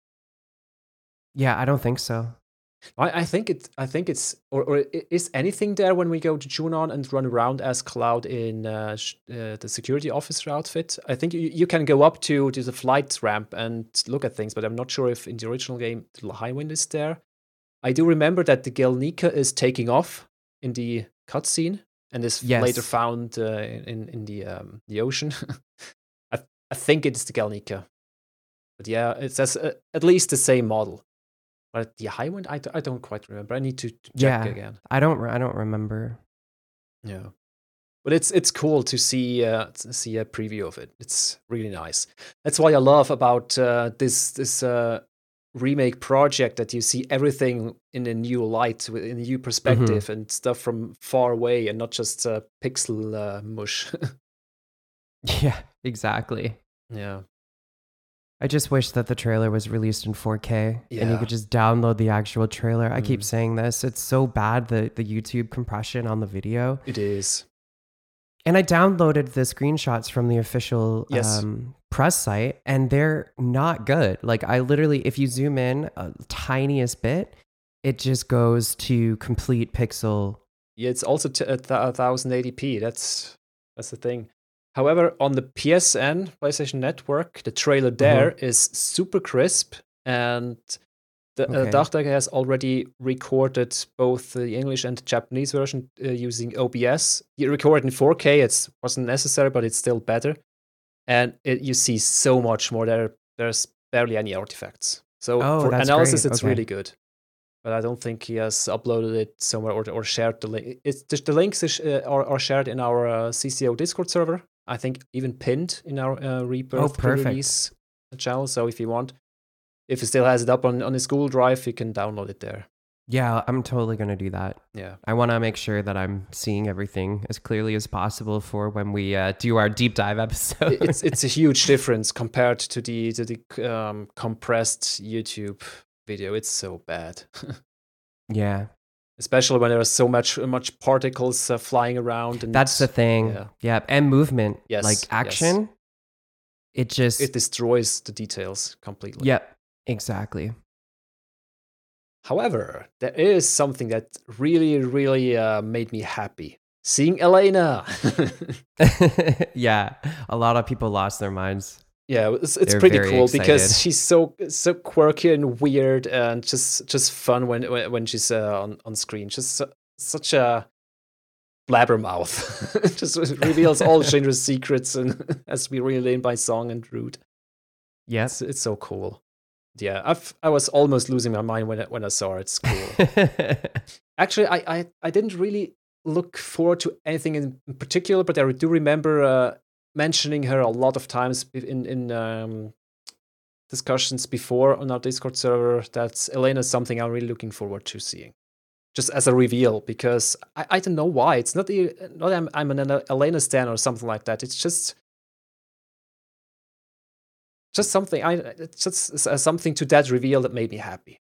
Yeah, I don't think so. I, I think it. I think it's. Or, or i- is anything there when we go to Junon and run around as Cloud in uh, sh- uh, the security officer outfit? I think you, you can go up to, to the flight ramp and look at things, but I'm not sure if in the original game the Highwind is there. I do remember that the Gelnika is taking off in the cutscene and is f- later Yes. found uh, in in the um, the ocean. I th- I think it's the Gelnika, but yeah, it's as, uh, at least the same model. But the Highwind, I, d- I don't quite remember. I need to, to check Yeah. again. I don't. I don't remember. Yeah, but it's it's cool to see uh, to see a preview of it. It's really nice. That's why I love about uh, this this uh, remake project, that you see everything in a new light, with- in a new perspective, Mm-hmm. and stuff from far away, and not just uh, pixel uh, mush. Yeah. Exactly. Yeah, I just wish that the trailer was released in four K and you Yeah. could just download the actual trailer. I keep Mm. saying this. It's so bad, the, the YouTube compression on the video. it is. And I downloaded the screenshots from the official Yes. um, press site, and they're not good. Like, I literally, if you zoom in a tiniest bit, it just goes to complete pixel. Yeah, it's also t- at one thousand eighty p. That's that's the thing. However, on the P S N, PlayStation Network, the trailer there is super crisp, and the uh, Okay. Dachdecker has already recorded both the English and the Japanese version uh, using O B S. You record in four K. It wasn't necessary, but it's still better. And it, you see so much more there. There's barely any artifacts. So Oh, for that's analysis, great. it's Okay. really good. But I don't think he has uploaded it somewhere or, or shared the link. It's just the links is, uh, are, are shared in our uh, C C O Discord server. I think even pinned in our uh, Rebirth Oh, perfect. pre-release channel. So if you want, if he still has it up on, on his Google Drive, you can download it there. Yeah, I'm totally going to do that. Yeah. I want to make sure that I'm seeing everything as clearly as possible for when we uh, do our deep dive episode. It- it's it's a huge difference compared to the to the um, compressed YouTube video. It's so bad. Yeah, Especially when there are so much much particles uh, flying around, and that's the thing. Yeah. Yeah, and movement. Yes, Like yes. action, it just. it destroys the details completely. Yep, exactly. However, there is something that really, really uh, made me happy. Seeing Elena. Yeah, a lot of people lost their minds. Yeah, it's, it's They're pretty very cool because excited. she's so so quirky and weird and just just fun when when, when she's uh, on on screen. Just su- such a blabbermouth. Just reveals all Shinra's secrets, and as we relayed by song and root. Yes. It's, it's so cool. Yeah, I've I was almost losing my mind when I, when I saw it. It's cool. Actually, I, I I didn't really look forward to anything in particular, but I do remember uh, mentioning her a lot of times be- in in um, discussions before on our Discord server. That Elena is something I'm really looking forward to seeing, just as a reveal. Because I, I don't know why. It's not the not I'm, I'm an Elena stan or something like that. It's just just something. I it's just uh, something to that reveal that made me happy.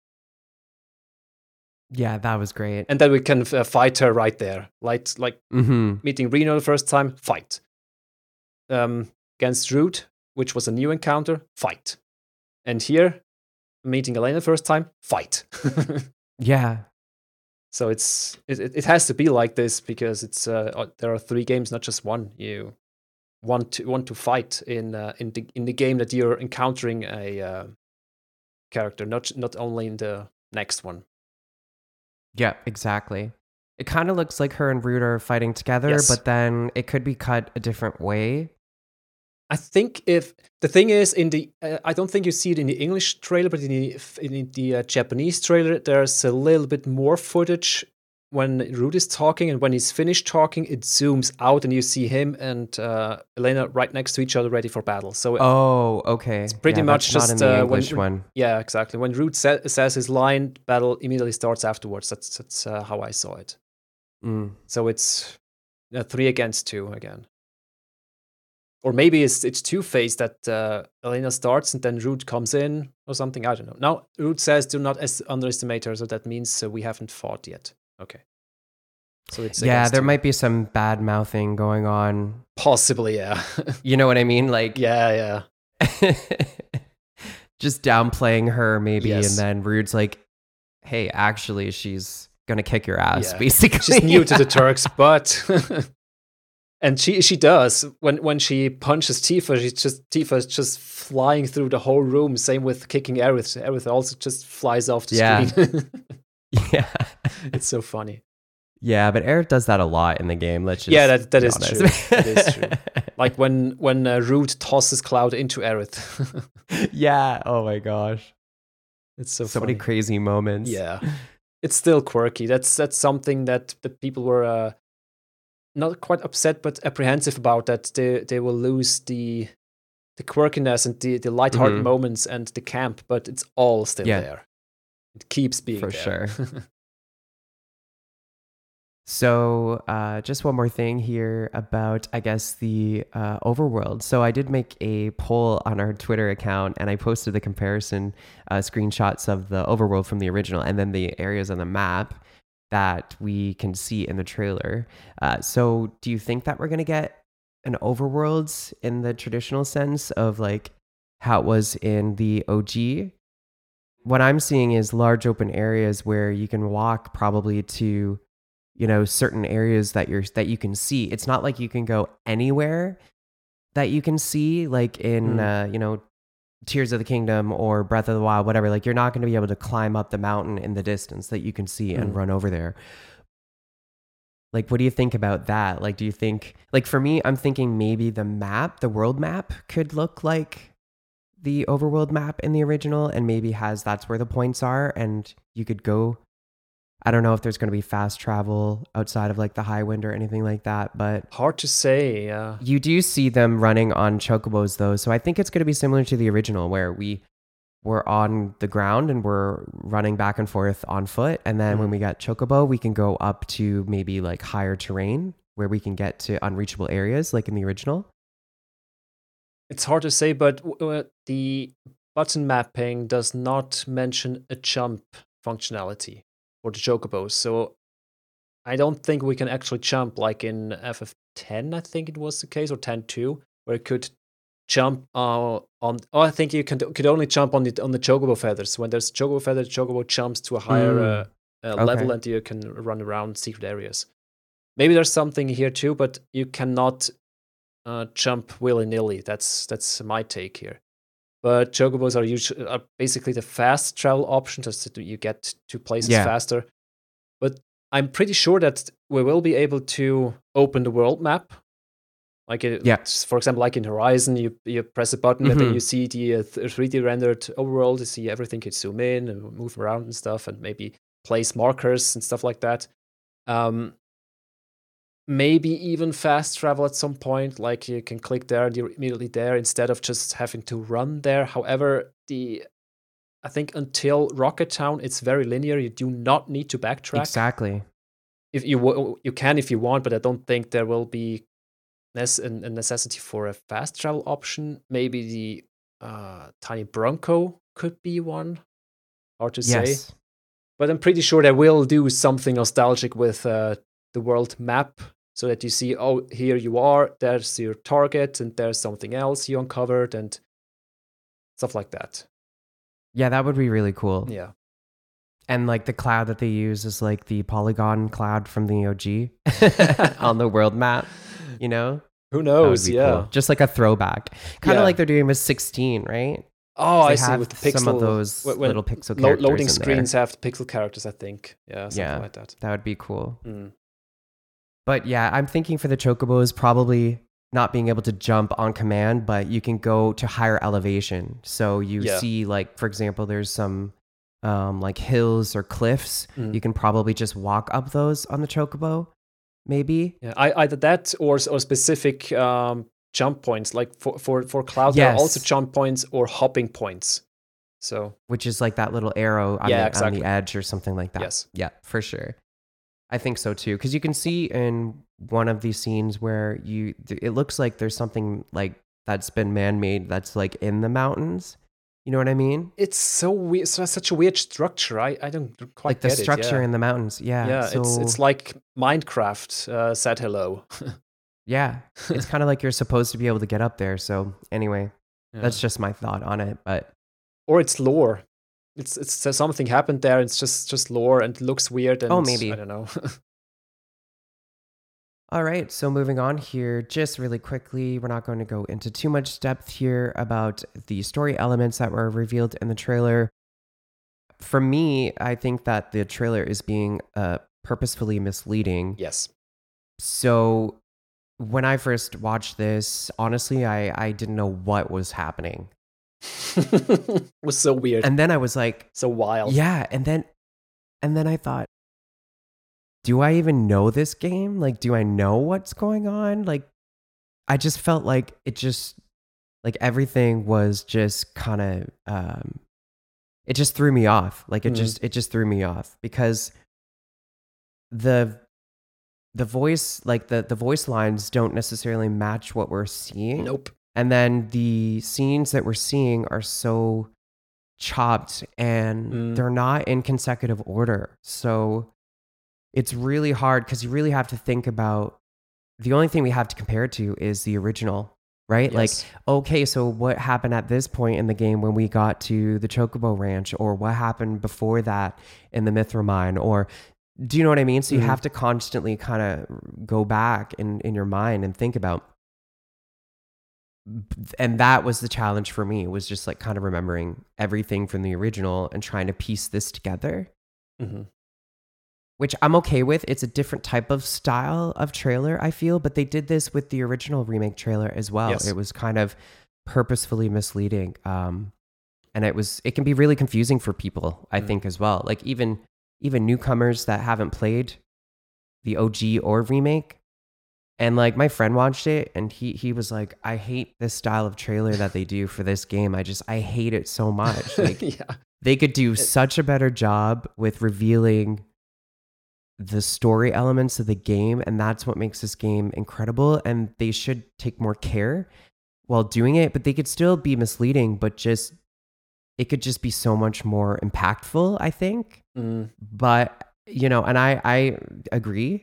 Yeah, that was great. And then we can uh, fight her right there, like like Mm-hmm. meeting Reno the first time, fight. Um, against Root, which was a new encounter, fight. And here, meeting Elena the first time, fight. Yeah. So it's it, it has to be like this because it's uh, there are three games, not just one. You want to want to fight in uh, in the in the game that you're encountering a uh, character, not not only in the next one. Yeah, exactly. It kind of looks like her and Root are fighting together, Yes. but then it could be cut a different way. I think if the thing is in the uh, I don't think you see it in the English trailer, but in the in the uh, Japanese trailer, there's a little bit more footage when Rude is talking, and when he's finished talking, it zooms out, and you see him and uh, Elena right next to each other, ready for battle. So oh, okay, it's pretty yeah, much that's just not in the uh, English when, one. Yeah, exactly. When Rude sa- says his line, battle immediately starts afterwards. That's that's uh, how I saw it. Mm. So it's uh, three against two again. Or maybe it's it's two-phase that uh, Elena starts and then Rude comes in or something. I don't know. Now, Rude says do not es- underestimate her, so that means uh, we haven't fought yet. Okay. So it's yeah, there two. might be some bad mouthing going on. Possibly, yeah. You know what I mean? Like, yeah, yeah. Just downplaying her maybe, Yes. and then Rude's like, hey, actually, she's gonna kick your ass, Yeah. basically. She's new to the Turks, but and she she does when when she punches Tifa, she just Tifa is just flying through the whole room. Same with kicking Aerith. Aerith also just flies off the Yeah. screen. Yeah, It's so funny. yeah, but Aerith does that a lot in the game. Let's just Yeah, that that be is honest. true. That is true. Like when when uh, Rude tosses Cloud into Aerith. Yeah. Oh my gosh. It's so So funny. many crazy moments. Yeah, it's still quirky. That's that's something that that people were uh, not quite upset, but apprehensive about. That they they will lose the the quirkiness and the the lighthearted Mhm. moments and the camp, but it's all still Yeah. there. It keeps being For there. sure. So, uh, just one more thing here about, I guess, the uh, overworld. So, I did make a poll on our Twitter account, and I posted the comparison uh, screenshots of the overworld from the original, and then the areas on the map that we can see in the trailer. Uh, so, do you think that we're gonna get an overworld in the traditional sense of like how it was in the O G? What I'm seeing is large open areas where you can walk probably to, you know, certain areas that you're that you can see. It's not like you can go anywhere that you can see, like in Mm. uh, you know, Tears of the Kingdom or Breath of the Wild, whatever. Like you're not going to be able to climb up the mountain in the distance that you can see and Mm. run over there. Like, what do you think about that? Like, do you think, like for me, I'm thinking maybe the map, the world map, could look like the overworld map in the original, and maybe has that's where the points are, and you could go. I don't know if there's going to be fast travel outside of like the Highwind or anything like that, but Hard to say. Yeah. you do see them running on chocobos though. So I think it's going to be similar to the original where we were on the ground and we're running back and forth on foot. And then Mm. when we got chocobo, we can go up to maybe like higher terrain where we can get to unreachable areas like in the original. It's hard to say, but uh, the button mapping does not mention a jump functionality for the chocobos. So I don't think we can actually jump like in F F ten, I think it was the case, or ten two, where it could jump uh, on. Oh, I think you can could only jump on the on the chocobo feathers. When there's chocobo feather, the chocobo jumps to a higher Mm, uh, uh, level, okay. and you can run around secret areas. Maybe there's something here too, but you cannot uh, jump willy nilly. That's that's my take here. But chocobos are usually are basically the fast travel option, just that you get to places Yeah. faster. But I'm pretty sure that we will be able to open the world map. Like, it, Yeah. for example, like in Horizon, you you press a button and then Mhm. you see the uh, th- three D rendered overworld. You see everything. You zoom in and move around and stuff, and maybe place markers and stuff like that. Um, maybe even fast travel at some point. Like, you can click there and you're immediately there instead of just having to run there. However, the I think until Rocket Town, it's very linear. You do not need to backtrack. Exactly. If you w- you can if you want, but I don't think there will be nece- a necessity for a fast travel option. Maybe the uh, Tiny Bronco could be one. Hard to say. Yes. But I'm pretty sure they will do something nostalgic with uh, the world map, so that you see, oh, here you are, there's your target, and there's something else you uncovered, and stuff like that. Yeah, that would be really cool. Yeah. And like the cloud that they use is like the polygon cloud from the O G on the world map, you know? Who That would knows? be Yeah. cool. Just like a throwback. Kind of Yeah. like they're doing with sixteen, right? Oh, They I see. have With the pixel, some of those when- when little pixel lo- characters loading in there. screens have the pixel characters, I think. Yeah, something Yeah. like that. That would be cool. Mm. But yeah, I'm thinking for the chocobos, probably not being able to jump on command, but you can go to higher elevation. So you Yeah. see, like, for example, there's some um, like hills or cliffs, Mm. you can probably just walk up those on the Chocobo, maybe. Yeah, I, either that or or specific um, jump points. Like for for for Cloud, there are also Yes. jump points or hopping points. So Which is like that little arrow on, Yeah, the, exactly. on the edge or something like that. Yes. Yeah, for sure. I think so too. Because you can see in one of these scenes where you, it looks like there's something like that's been man-made that's like in the mountains. You know what I mean? It's so weird. So such a weird structure. I, I don't quite Like the get structure it. Yeah. in the mountains. Yeah. Yeah, so it's it's like Minecraft uh, said hello. yeah, it's kind of like you're supposed to be able to get up there. So anyway, Yeah. that's just my thought on it. But Or it's lore. It's it's so something happened there. It's just just lore and it looks weird. And Oh, maybe. I don't know. all right, so moving on here, just really quickly, we're not going to go into too much depth here about the story elements that were revealed in the trailer. For me, I think that the trailer is being uh, purposefully misleading. Yes. So when I first watched this, honestly, I, I didn't know what was happening. It was so weird. And then I was like, so wild. yeah. And then, and then I thought, do I even know this game? Like, do I know what's going on? Like, I just felt like it just, like everything was just kind of, um, it just threw me off. Like it Mhm. just, it just threw me off because the, the voice, like the, the voice lines don't necessarily match what we're seeing. Nope. And then the scenes that we're seeing are so chopped and Mm. they're not in consecutive order. So it's really hard because you really have to think about the only thing we have to compare it to is the original, right? Yes. Like, okay, so what happened at this point in the game when we got to the Chocobo Ranch, or what happened before that in the Mithril Mine, or do you know what I mean? So you Mhm. have to constantly kind of go back in, in your mind and think about. And that was the challenge for me, was just like kind of remembering everything from the original and trying to piece this together. Mm-hmm. Which I'm okay with. It's a different type of style of trailer, I feel, but they did this with the original remake trailer as well. Yes. It was kind of purposefully misleading. Um, and it was, it can be really confusing for people, I Mm. think, as well. Like even, even newcomers that haven't played the O G or remake. And like my friend watched it and he, he was like, I hate this style of trailer that they do for this game. I just, I hate it so much. Like Yeah. they could do It- such a better job with revealing the story elements of the game, and that's what makes this game incredible, and they should take more care while doing it, but they could still be misleading, but just it could just be so much more impactful, I think. Mm. But you know, and I I agree.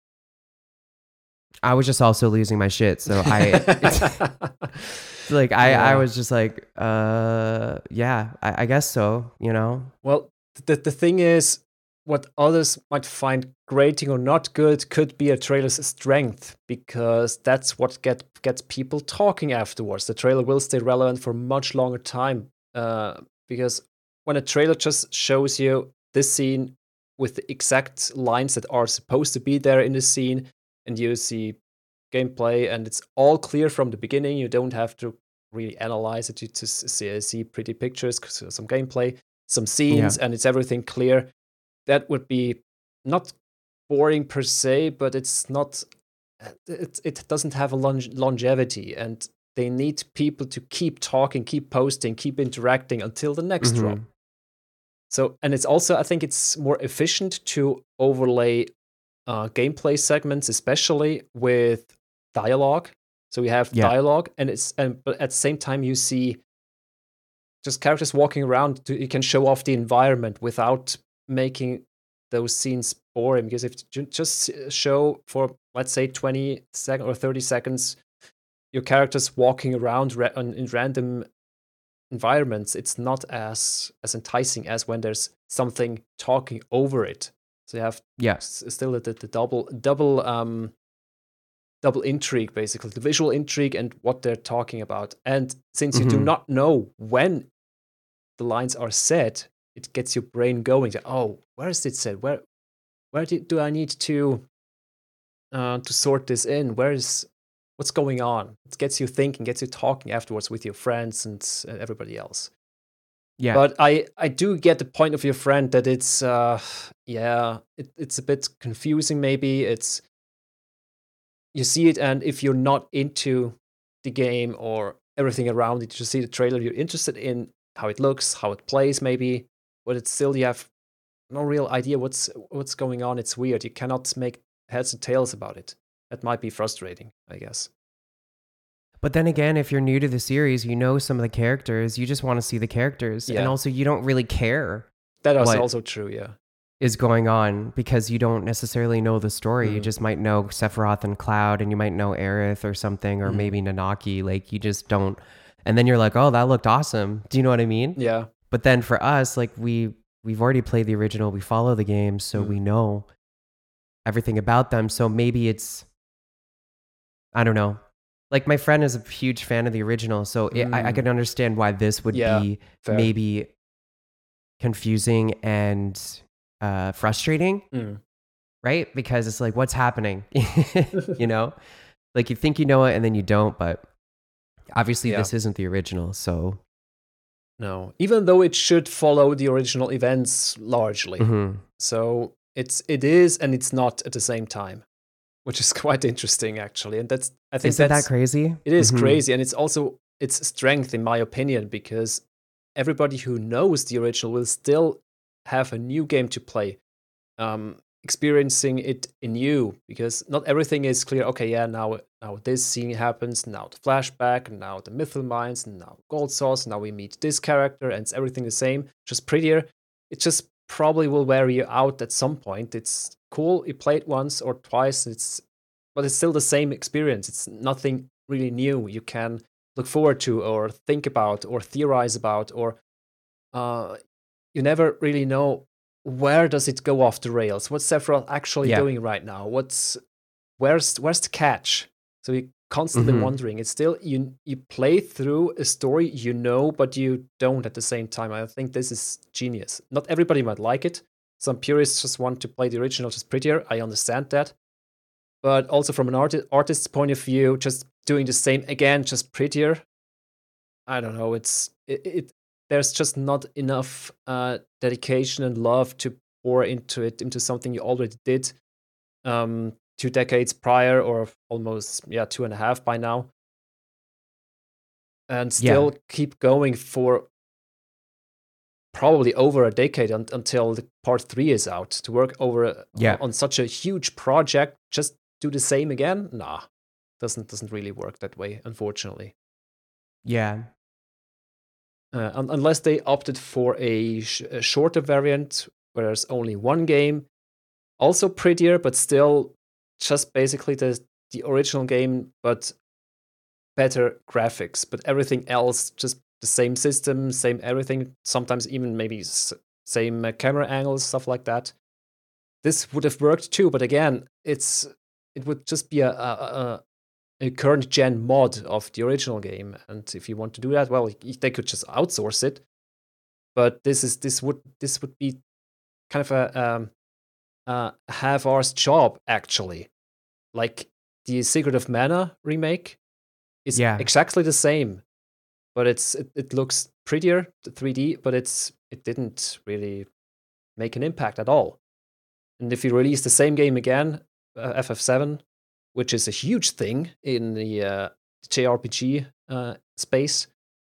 I was just also losing my shit, so I it's like I I Yeah. was just like uh yeah, I, I guess so, you know. Well, the the thing is, what others might find grating or not good could be a trailer's strength, because that's what get gets people talking afterwards. The trailer will stay relevant for much longer time, uh, because when a trailer just shows you this scene with the exact lines that are supposed to be there in the scene, and you see gameplay, and it's all clear from the beginning, you don't have to really analyze it. You just see, see pretty pictures, some gameplay, some scenes, Yeah. and it's everything clear. That would be not boring per se, but it's not. It it doesn't have a longe- longevity, and they need people to keep talking, keep posting, keep interacting until the next Mhm. drop. So, and it's also, I think it's more efficient to overlay uh, gameplay segments, especially with dialogue. So we have Yeah. dialogue, and it's and but at the same time you see just characters walking around. To, you can show off the environment without making those scenes boring. Because if you just show for, let's say, twenty seconds or thirty seconds your characters walking around ra- in random environments, it's not as as enticing as when there's something talking over it. So you have Yeah. s- still the, the double double um double intrigue, basically the visual intrigue and what they're talking about. And since you do Mhm. not know when the lines are said, it gets your brain going. Oh, where is it said? Where where do, do I need to uh, to sort this in? Where is what's going on? It gets you thinking, gets you talking afterwards with your friends and uh, everybody else. Yeah. But I, I do get the point of your friend that it's uh yeah it, it's a bit confusing maybe. It's you see it, and if you're not into the game or everything around it, you see the trailer, you're interested in how it looks, how it plays maybe, but it's still you have no real idea what's what's going on. It's weird. You cannot make heads and tails about it. That might be frustrating, I guess. But then again, if you're new to the series, you know some of the characters, you just want to see the characters. Yeah. And also you don't really care That is what also true, yeah. is going on because you don't necessarily know the story. You Mhm. just might know Sephiroth and Cloud, and you might know Aerith or something, or Mhm. maybe Nanaki. Like you just don't. And then you're like, oh, that looked awesome. Do you know what I mean? Yeah. But then for us, like we we've already played the original, we follow the games, so Mm. we know everything about them. So maybe it's, I don't know. Like my friend is a huge fan of the original, so it, I, I Mm. can understand why this would Yeah, be fair. maybe confusing and uh, frustrating, Mm. right? Because it's like, what's happening? You know, like you think you know it and then you don't, but obviously Yeah. this isn't the original. So No, even though it should follow the original events largely. mhm. So it's it is and it's not at the same time, which is quite interesting actually. And that's I think Isn't that's that crazy? it is Mhm. crazy, and it's also its strength in my opinion, because everybody who knows the original will still have a new game to play, um, experiencing it anew, because not everything is clear. Okay, yeah, now now this scene happens, now the flashback, now the Mythal Mines, and now Gold Sauce, now we meet this character, and it's everything the same, just prettier. It just probably will wear you out at some point. It's cool, you play it once or twice, it's but it's still the same experience. It's nothing really new you can look forward to or think about or theorize about, or uh, you never really know where does it go off the rails. What's Sephiroth actually Yeah. doing right now? What's where's where's the catch? So you're constantly Mhm. wondering. It's still you you play through a story you know, but you don't at the same time. I think this is genius. Not everybody might like it. Some purists just want to play the original just prettier. I understand that. But also from an arti- artist's point of view, just doing the same again, just prettier. I don't know. It's it. it there's just not enough uh, dedication and love to pour into it, into something you already did um, two decades prior, or almost yeah, two and a half by now, and Yeah. still keep going for probably over a decade un- until the part three is out. To work over a, Yeah. on such a huge project, just do the same again? Nah, doesn't doesn't really work that way, unfortunately. Yeah. Uh, un- unless they opted for a, sh- a shorter variant where there's only one game, also prettier, but still just basically the the original game, but better graphics. But everything else, just the same system, same everything. Sometimes even maybe s- same uh, camera angles, stuff like that. This would have worked too, but again, it's it would just be a, a, a a current gen mod of the original game. And if you want to do that, well, y- they could just outsource it. But this is this would this would be kind of a um, uh, half-arsed job actually. Like the Secret of Mana remake is Yeah. exactly the same, but it's it, it looks prettier, the three D, but it's it didn't really make an impact at all. And if you release the same game again, uh, F F seven, which is a huge thing in the uh, J R P G uh, space,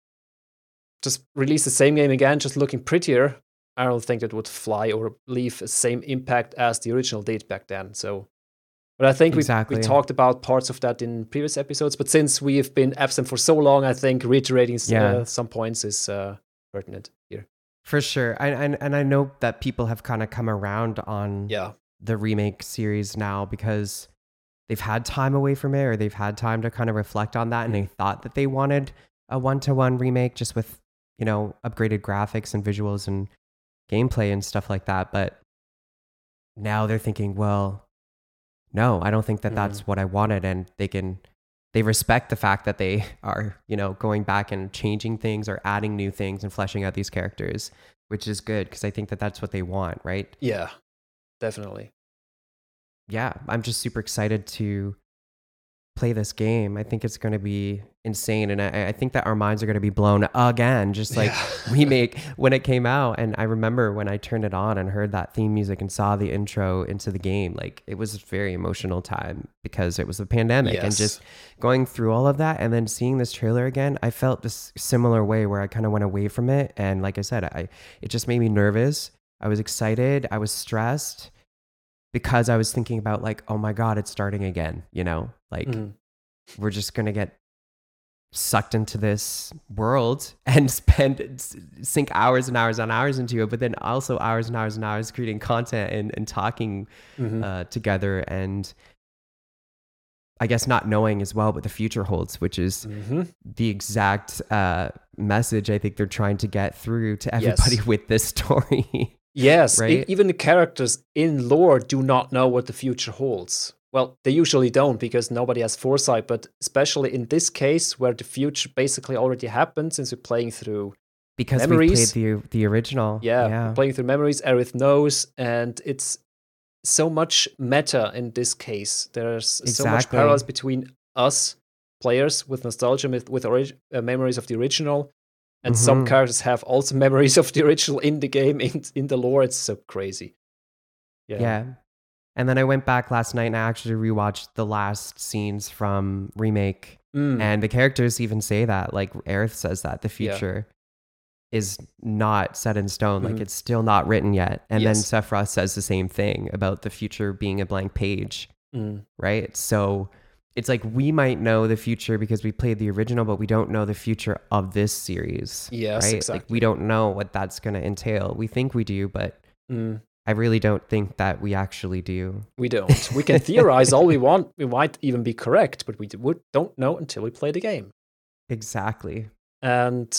just release the same game again, just looking prettier, I don't think that would fly or leave the same impact as the original did back then. So, but I think we Exactly. we talked about parts of that in previous episodes. But since we have been absent for so long, I think reiterating s- Yeah. uh, some points is uh, pertinent here. For sure. I, and and I know that people have kind of come around on Yeah, the remake series now because they've had time away from it or they've had time to kind of reflect on that and they thought that they wanted a one-to-one remake just with, you know, upgraded graphics and visuals and gameplay and stuff like that. But now they're thinking, well, no, I don't think that Mhm. that's what I wanted. And they can, they respect the fact that they are, you know, going back and changing things or adding new things and fleshing out these characters, which is good because I think that that's what they want, right? yeah, definitely. Yeah, I'm just super excited to play this game. I think it's going to be insane. And I, I think that our minds are going to be blown again, just like Yeah. Remake when it came out. And I remember when I turned it on and heard that theme music and saw the intro into the game, like it was a very emotional time because it was a pandemic. Yes. And just going through all of that and then seeing this trailer again, I felt this similar way where I kind of went away from it. And like I said, I it just made me nervous. I was excited. I was stressed because I was thinking about like, oh my God, it's starting again, you know, like Mhm. we're just going to get sucked into this world and spend sink hours and hours and hours into it, but then also hours and hours and hours creating content and, and talking Mhm. uh, together, and I guess not knowing as well what the future holds, which is Mhm. the exact uh, message I think they're trying to get through to everybody Yes. with this story. Yes, e- Right? even the characters in lore do not know what the future holds. Well, they usually don't because nobody has foresight, but especially in this case where the future basically already happened since we're playing through Because we memories. played the the original. Yeah, Yeah. we're playing through memories, Aerith knows, and it's so much meta in this case. There's so much Exactly. parallels between us players with nostalgia, with, with orig- uh, memories of the original, and some Mhm. characters have also memories of the original in the game, in, in the lore. It's so crazy. Yeah. Yeah. And then I went back last night and I actually rewatched the last scenes from Remake. Mm. And the characters even say that. Like Aerith says that the Yeah. future is not set in stone. Like Mhm. it's still not written yet. And Yes. then Sephiroth says the same thing about the future being a blank page. Mm. Right? So it's like we might know the future because we played the original, but we don't know the future of this series. Yes, right? exactly. Like we don't know what that's going to entail. We think we do, but Mm. I really don't think that we actually do. We don't. We can theorize all we want. We might even be correct, but we d- would- don't know until we play the game. Exactly. And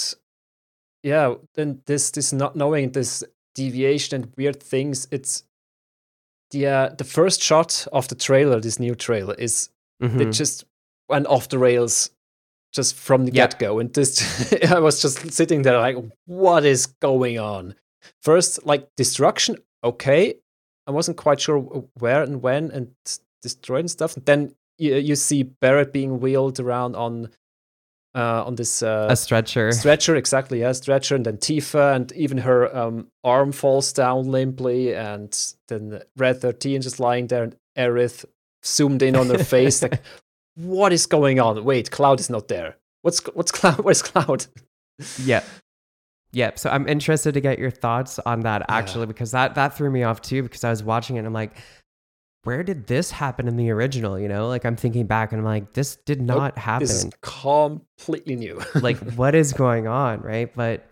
yeah, then this this not knowing, this deviation and weird things. It's the uh, the first shot of the trailer. This new trailer is they Mhm. just went off the rails just from the Yeah. get go, and this I was just sitting there like, what is going on? First, like destruction. Okay, I wasn't quite sure where and when and destroyed and stuff. Then you, you see Barrett being wheeled around on uh, on this uh, A stretcher. stretcher, exactly, yeah, stretcher, and then Tifa, and even her um, arm falls down limply, and then Red thirteen just lying there, and Aerith zoomed in on her face, like, what is going on? Wait, Cloud is not there. What's what's Cloud? Where's Cloud? Yep. Yep. So I'm interested to get your thoughts on that actually, Yeah. because that that threw me off too, because I was watching it and I'm like, where did this happen in the original? You know, like I'm thinking back and I'm like, this did Nope, not happen. This is completely new. Like, what is going on, right? But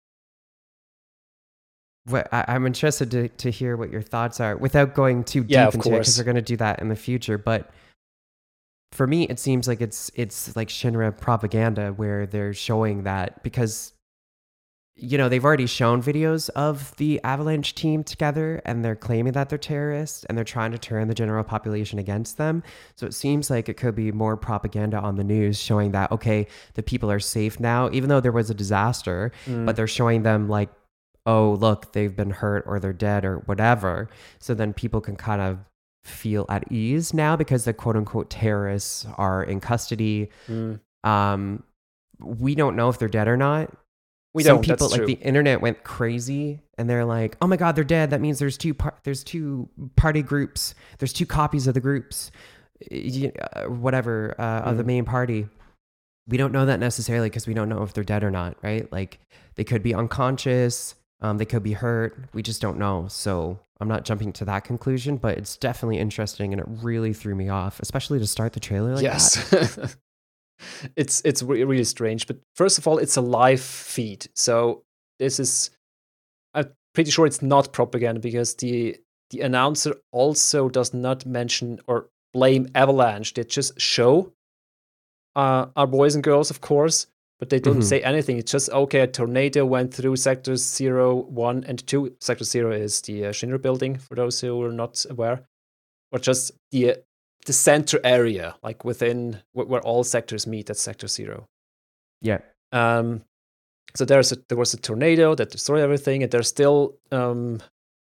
what I, I'm interested to to hear what your thoughts are without going too deep Yeah, of into it, because course. we're going to do that in the future. But for me, it seems like it's it's like Shinra propaganda where they're showing that because you know they've already shown videos of the Avalanche team together and they're claiming that they're terrorists and they're trying to turn the general population against them. So it seems like it could be more propaganda on the news showing that, okay, the people are safe now, even though there was a disaster, Mm. but they're showing them like, oh, look, they've been hurt or they're dead or whatever. So then people can kind of feel at ease now because the quote unquote terrorists are in custody. Mm. Um, we don't know if they're dead or not. We Some don't. people, That's like true. the internet went crazy and they're like, oh my God, they're dead. That means there's two par- there's two party groups. There's two copies of the groups, y- uh, whatever, uh, of the Mm. main party. We don't know that necessarily because we don't know if they're dead or not, right? Like they could be unconscious. Um, they could be hurt. We just don't know. So I'm not jumping to that conclusion, but it's definitely interesting and it really threw me off, especially to start the trailer like that. Yes. it's it's re- really strange. But first of all, it's a live feed, so this is, I'm pretty sure it's not propaganda because the the announcer also does not mention or blame Avalanche. They just show uh, our boys and girls, of course, but they don't Mhm. say anything. It's just, okay, a tornado went through sectors zero, one, and two. Sector zero is the uh, Shinra building, for those who are not aware, or just the uh, the center area, like within wh- where all sectors meet at sector zero. Yeah. Um, so there's a, there was a tornado that destroyed everything, and they're still um,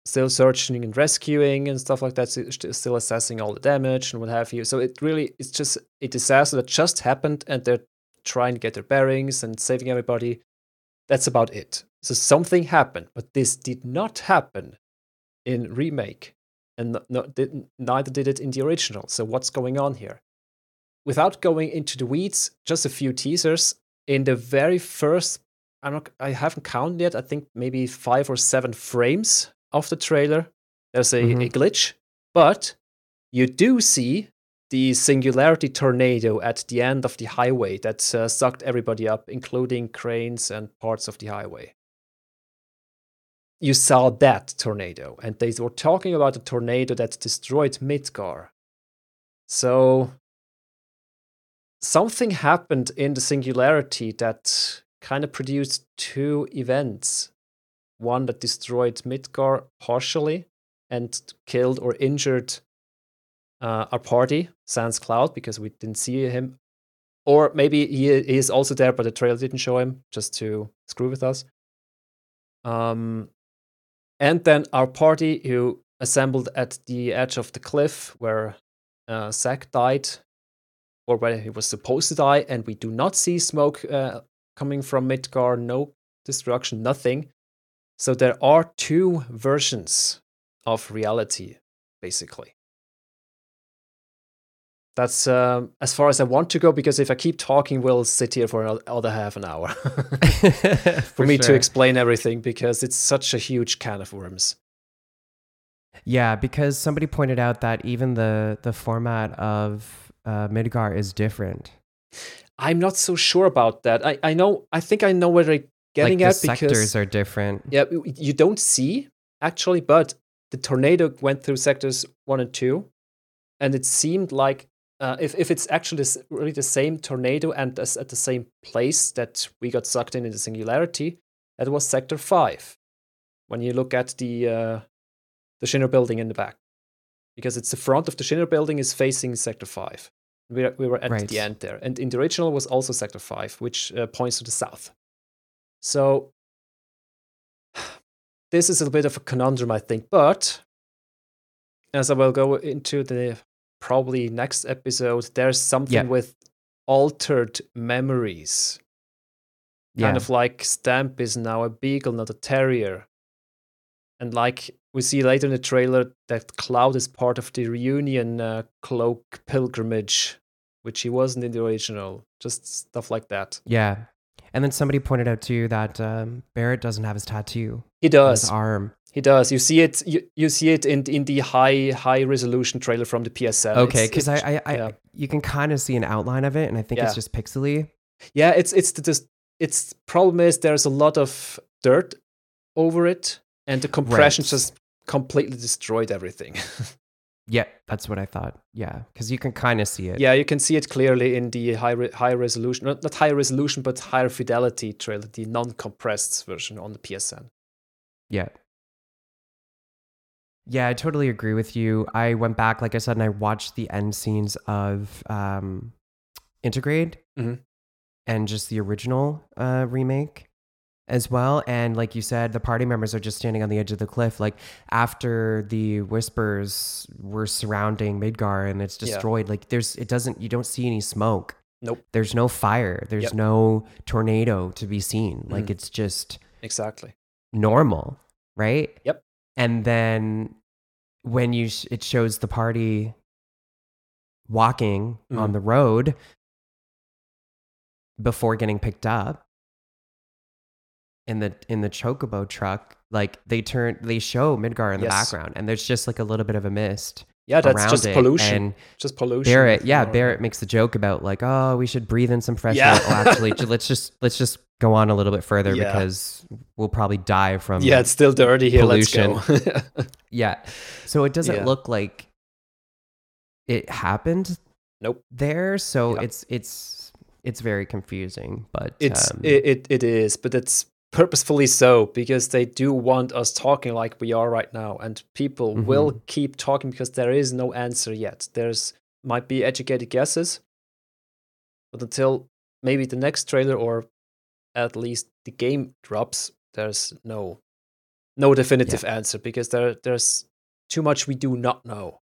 still searching and rescuing and stuff like that, st- still assessing all the damage and what have you. So it really, it's just a disaster that just happened, and they're trying to get their bearings and saving everybody. That's about it. So something happened, but this did not happen in remake, and no, no, did, neither did it in the original. So what's going on here? Without going into the weeds, just a few teasers. In the very first, I'm not, I haven't counted yet, I think maybe five or seven frames of the trailer, there's a, Mhm. a glitch, but you do see the singularity tornado at the end of the highway that uh, sucked everybody up, including cranes and parts of the highway. You saw that tornado, and they were talking about a tornado that destroyed Midgar. So something happened in the singularity that kind of produced two events. One that destroyed Midgar partially and killed or injured uh, our party, Sans Cloud, because we didn't see him. Or maybe he, he is also there, but the trailer didn't show him, just to screw with us. Um, and then our party, who assembled at the edge of the cliff where uh, Zack died, or where he was supposed to die, and we do not see smoke uh, coming from Midgar, no destruction, nothing. So there are two versions of reality, basically. That's um, as far as I want to go, because if I keep talking, we'll sit here for another half an hour for, For me to sure. explain everything, because it's such a huge can of worms. Yeah, because somebody pointed out that even the the format of uh, Midgar is different. I'm not so sure about that. I, I know. I think I know where they're getting Like the at, sectors because are different. yeah, you don't see actually, but the tornado went through sectors one and two, and it seemed like uh, if if it's actually this, really the same tornado and as at the same place that we got sucked in in the singularity, that was sector five. When you look at the uh, the Shinra building in the back, because it's the front of the Shinra building is facing sector five. We we were at Right. the end there, and in the original was also sector five, which uh, points to the south. So this is a bit of a conundrum, I think, but as I will go into the probably next episode, there's something Yeah. with altered memories. Kind Yeah. of like Stamp is now a beagle, not a terrier. And like we see later in the trailer, that Cloud is part of the reunion uh, cloak pilgrimage, which he wasn't in the original. Just stuff like that. Yeah. And then somebody pointed out too that um, Barrett doesn't have his tattoo He on his does. arm. He does. You see it. You, you see it in in the high high resolution trailer from the P S seven. Okay, It's- because it's- I, I, I yeah. you can kind of see an outline of it, and I think Yeah. it's just pixely. Yeah, it's it's the just it's problem is there's a lot of dirt over it, and the compression Right. just completely destroyed everything. Yeah, that's what I thought. Yeah, because you can kind of see it. Yeah, you can see it clearly in the high re- high resolution, not, not high resolution, but higher fidelity trailer, the non-compressed version on the P S N. Yeah. Yeah, I totally agree with you. I went back, like I said, and I watched the end scenes of um, Integrate Mhm. and just the original uh, remake as well. And like you said, the party members are just standing on the edge of the cliff. Like after the whispers were surrounding Midgar and it's Yeah. destroyed, like there's, it doesn't, you don't see any smoke. Nope. There's no fire. There's Yep. no tornado to be seen. Like Mhm. it's just Exactly. normal, right? Yep. And then when you sh- it shows the party walking on Mhm. the road before getting picked up in the in the chocobo truck, like they turn they show Midgar in the Yes. background, and there's just like a little bit of a mist Yeah, that's around just it. pollution. And Just pollution. Barrett, yeah, Or- Barrett makes the joke about like, oh, we should breathe in some fresh Yeah. air. Oh, actually, ju- let's just let's just go on a little bit further Yeah. because we'll probably die from Yeah, it's still dirty here. pollution. Let's go. yeah. So it doesn't Yeah. look like it happened Nope. there. So Yeah. it's it's it's very confusing. But It's um, it, it it is, but it's purposefully so, because they do want us talking like we are right now, and people Mhm. will keep talking because there is no answer yet. There's might be educated guesses, but until maybe the next trailer or at least the game drops, there's no no definitive yeah. answer because there there's too much we do not know.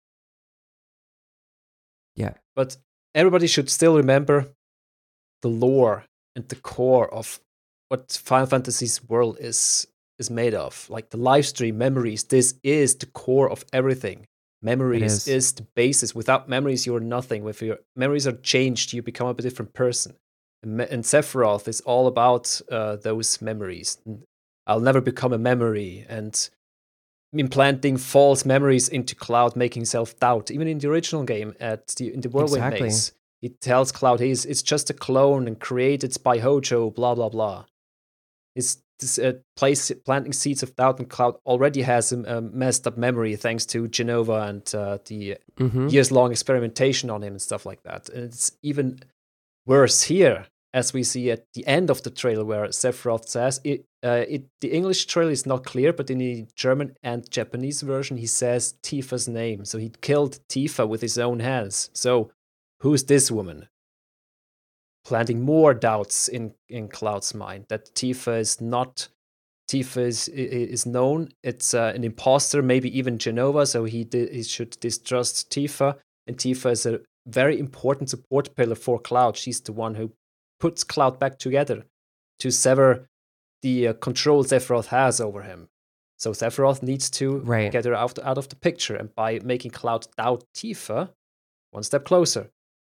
Yeah. But everybody should still remember the lore and the core of what Final Fantasy's world is is made of. Like the live stream memories, this is the core of everything. Memories is. is the basis. Without memories, you're nothing. If your memories are changed, you become a different person. And, and Sephiroth is all about uh, those memories. I'll never become a memory, and implanting false memories into Cloud, making self-doubt. Even in the original game, at the in the Whirlwind exactly. Maze, he tells Cloud he's it's just a clone and created by Hojo, blah blah blah. It's this, uh, place planting seeds of doubt, and Cloud already has a, a messed up memory thanks to Jenova and uh, the mm-hmm. years-long experimentation on him and stuff like that. And it's even worse here, as we see at the end of the trailer, where Sephiroth says, it, uh, it, the English trailer is not clear, but in the German and Japanese version, he says Tifa's name. So he killed Tifa with his own hands. So who's this woman? Planting more doubts in, in Cloud's mind that Tifa is not, Tifa is, is known. It's uh, an imposter, maybe even Jenova, so he, di- he should distrust Tifa. And Tifa is a very important support pillar for Cloud. She's the one who puts Cloud back together to sever the uh, control Sephiroth has over him. So Sephiroth needs to right. get her out, out of the picture, and by making Cloud doubt Tifa, one step closer.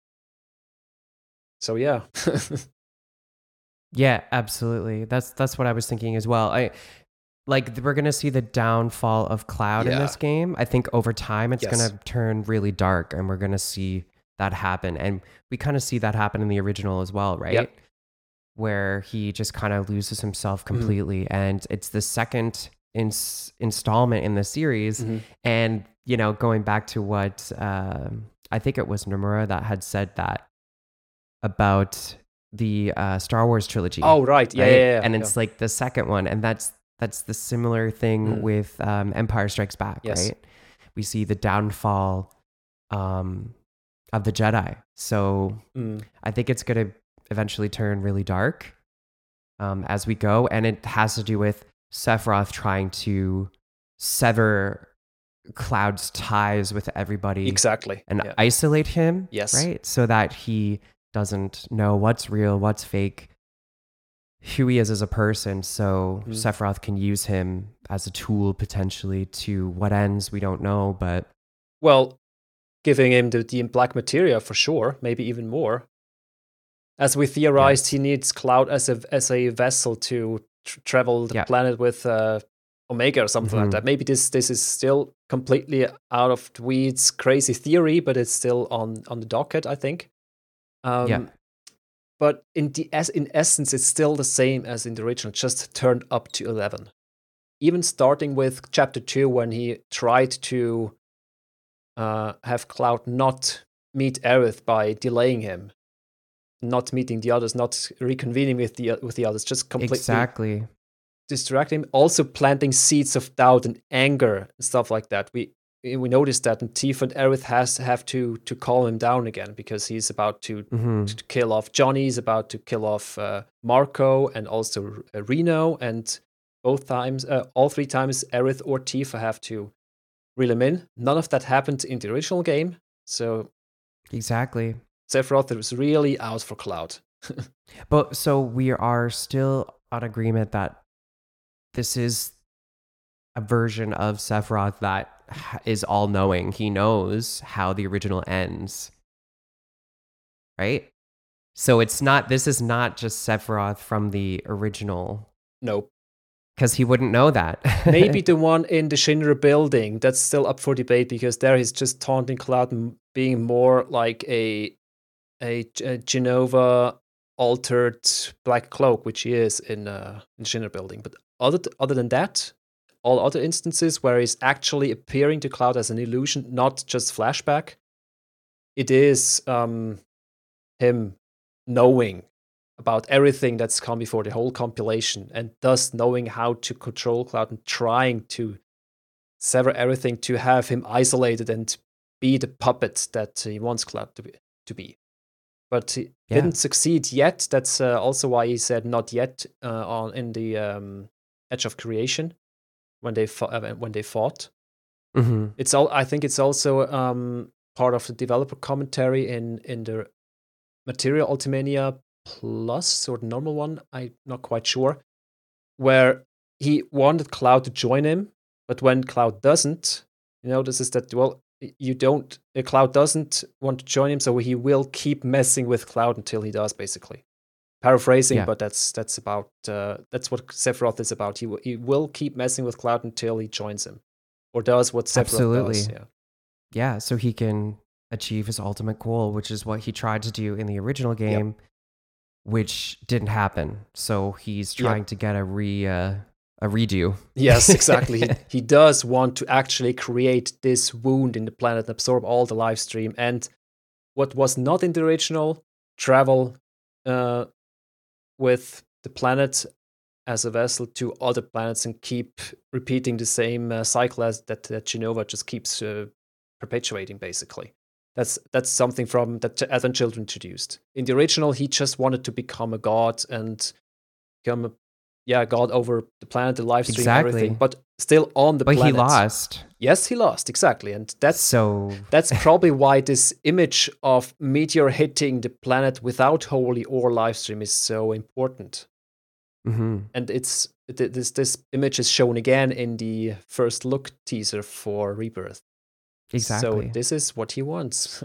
So yeah. Yeah, absolutely. That's that's what I was thinking as well. I like we're gonna see the downfall of Cloud yeah. in this game. I think over time it's yes. gonna turn really dark, and we're gonna see that happen. And we kind of see that happen in the original as well, right? Yep. Where he just kind of loses himself completely, mm-hmm. and it's the second ins- installment in the series. Mm-hmm. And you know, going back to what uh, I think it was Nomura that had said that about the uh, Star Wars trilogy. Oh, right. Yeah, right? yeah, yeah. And yeah. it's like the second one. And that's that's the similar thing mm. with um, Empire Strikes Back, yes. right? We see the downfall um, of the Jedi. So mm. I think it's going to eventually turn really dark um, as we go. And it has to do with Sephiroth trying to sever Cloud's ties with everybody. Exactly. And yeah. isolate him. Yes. Right? So that he doesn't know what's real, what's fake, who he is as a person. So mm. Sephiroth can use him as a tool potentially to what ends, we don't know, but... Well, giving him the, the black materia for sure, maybe even more. As we theorized, yes. he needs Cloud as a, as a vessel to tr- travel the yeah. planet with uh, Omega or something mm-hmm. like that. Maybe this this is still completely out of the weeds, crazy theory, but it's still on, on the docket, I think. Um, yeah. But in the as in essence, it's still the same as in the original, just turned up to eleven. Even starting with chapter two, when he tried to uh, have Cloud not meet Aerith by delaying him, not meeting the others, not reconvening with the with the others, just completely exactly distracting him. Also planting seeds of doubt and anger and stuff like that. We. We noticed that Tifa and Aerith has have to to calm him down again because he's about to, mm-hmm. to kill off Johnny, he's about to kill off uh, Marco and also uh, Reno, and both times, uh, all three times, Aerith or Tifa have to reel him in. None of that happened in the original game, so exactly. Sephiroth was really out for Cloud. But so we are still on agreement that this is a version of Sephiroth that is all-knowing. He knows how the original ends, right? So it's not, this is not just Sephiroth from the original. Nope. Because he wouldn't know that. Maybe the one in the Shinra building, that's still up for debate, because there he's just taunting Cloud and being more like a, a, a Jenova altered Black Cloak, which he is in, uh, in the Shinra building. But other, th- other than that, all other instances where he's actually appearing to Cloud as an illusion, not just flashback, it is um, him knowing about everything that's come before, the whole compilation, and thus knowing how to control Cloud and trying to sever everything to have him isolated and be the puppet that he wants Cloud to be. To be. But he yeah. didn't succeed yet. That's uh, also why he said not yet uh, on in the um, Edge of Creation. when they fought, uh, when they fought. Mm-hmm. It's all. I think it's also um, part of the developer commentary in in the Material Ultimania Plus or the normal one. I'm not quite sure. Where he wanted Cloud to join him, but when Cloud doesn't, you know, this is that, well, you don't, uh, Cloud doesn't want to join him, so he will keep messing with Cloud until he does, basically. Paraphrasing, Yeah. but that's that's about, uh, that's what Sephiroth is about. He, w- he will keep messing with Cloud until he joins him, or does what Sephiroth Absolutely. does. Yeah. Yeah, so he can achieve his ultimate goal, which is what he tried to do in the original game, which didn't happen. So he's Yep. trying to get a re uh, a redo. Yes, exactly. he, he does want to actually create this wound in the planet and absorb all the live stream. And what was not in the original, travel uh, with the planet as a vessel to other planets and keep repeating the same uh, cycle as that, that Genova just keeps uh, perpetuating, basically. That's that's something from that Advent Children introduced. In the original, he just wanted to become a god and become a yeah, god over the planet, the live stream, Exactly. everything, but still on the But planet. he lost. Yes, he lost, exactly. And that's So that's probably why this image of meteor hitting the planet without Holy or live stream is so important. mhm. And it's th- this this image is shown again in the first look teaser for Rebirth. Exactly. So this is what he wants.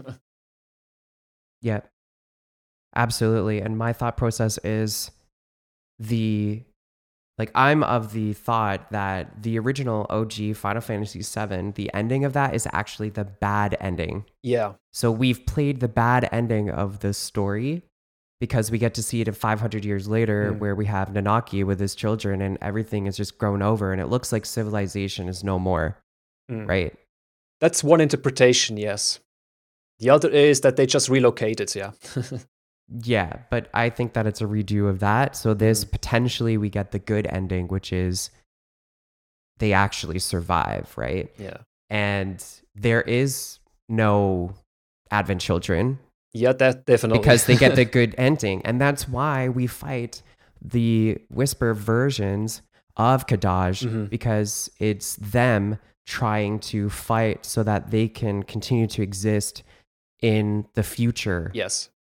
Yeah. Absolutely. And my thought process is the like I'm of the thought that the original O G Final Fantasy seven, the ending of that is actually the bad ending. Yeah. So we've played the bad ending of the story because we get to see it five hundred years later Mm. where we have Nanaki with his children and everything is just grown over and it looks like civilization is no more, Mm. right? That's one interpretation, yes. The other is that they just relocated, yeah. Yeah, but I think that it's a redo of that. So this Mm. potentially we get the good ending, which is they actually survive, right? Yeah. And there is no Advent Children Yeah, that definitely. because they get the good ending. And that's why we fight the Whisper versions of Kadaj Mhm. because it's them trying to fight so that they can continue to exist in the future. Yes.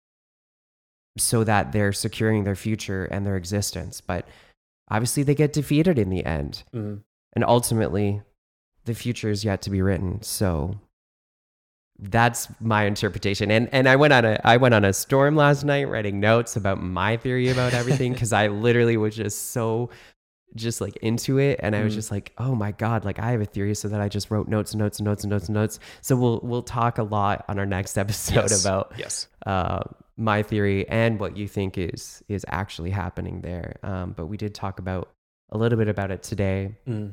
So that they're securing their future and their existence. But obviously they get defeated in the end. Mhm. And ultimately, the future is yet to be written. So that's my interpretation. And and I went on a I went on a storm last night writing notes about my theory about everything because I literally was just so just like into it and I was Mm. just like, oh my god, like I have a theory, so that I just wrote notes and notes and notes and notes and notes. So we'll we'll talk a lot on our next episode Yes. about Yes. uh, my theory and what you think is is actually happening there. Um, but we did talk about a little bit about it today. Mm.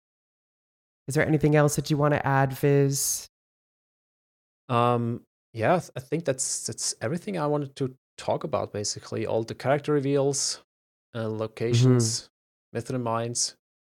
Is there anything else that you want to add, Viz? Um, yeah, I th- I think that's that's everything I wanted to talk about. Basically, all the character reveals, uh, locations, Mithrin Mines,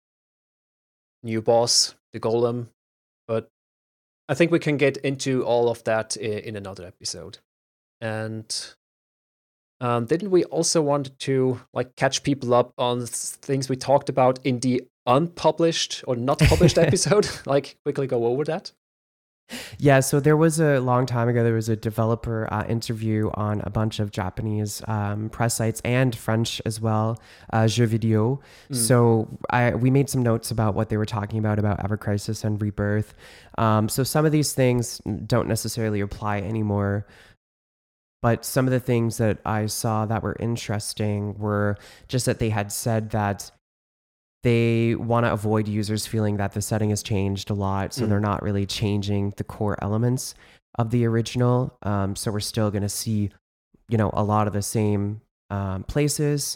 new boss, the Golem. But I think we can get into all of that i- in another episode. And um, didn't we also want to like catch people up on s- things we talked about in the unpublished or not published episode? Like quickly go over that. Yeah, so there was a long time ago, there was a developer uh, interview on a bunch of Japanese um, press sites and French as well, uh, Jeux Video. Mm. So I, we made some notes about what they were talking about, about Ever Crisis and Rebirth. Um, so some of these things don't necessarily apply anymore. But some of the things that I saw that were interesting were just that they had said that they want to avoid users feeling that the setting has changed a lot. So Mm. they're not really changing the core elements of the original. Um, so we're still going to see, you know, a lot of the same um, places.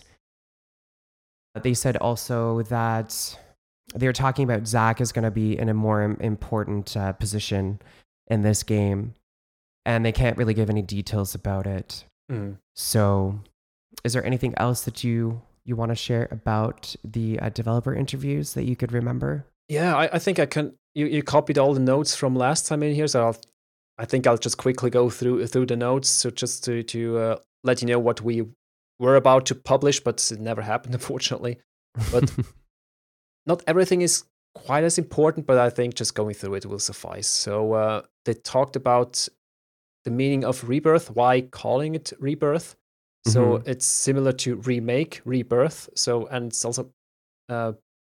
But they said also that they were talking about Zack is going to be in a more im- important uh, position in this game. And they can't really give any details about it. Mm. So is there anything else that you you want to share about the uh, developer interviews that you could remember? Yeah, I, I think I can. You, you copied all the notes from last time in here, so I'll, I think I'll just quickly go through through the notes, so just to to uh, let you know what we were about to publish, but it never happened, unfortunately. But not everything is quite as important, but I think just going through it will suffice. So uh, they talked about the meaning of rebirth, why calling it rebirth. So Mhm. it's similar to remake, rebirth. So and it's also uh,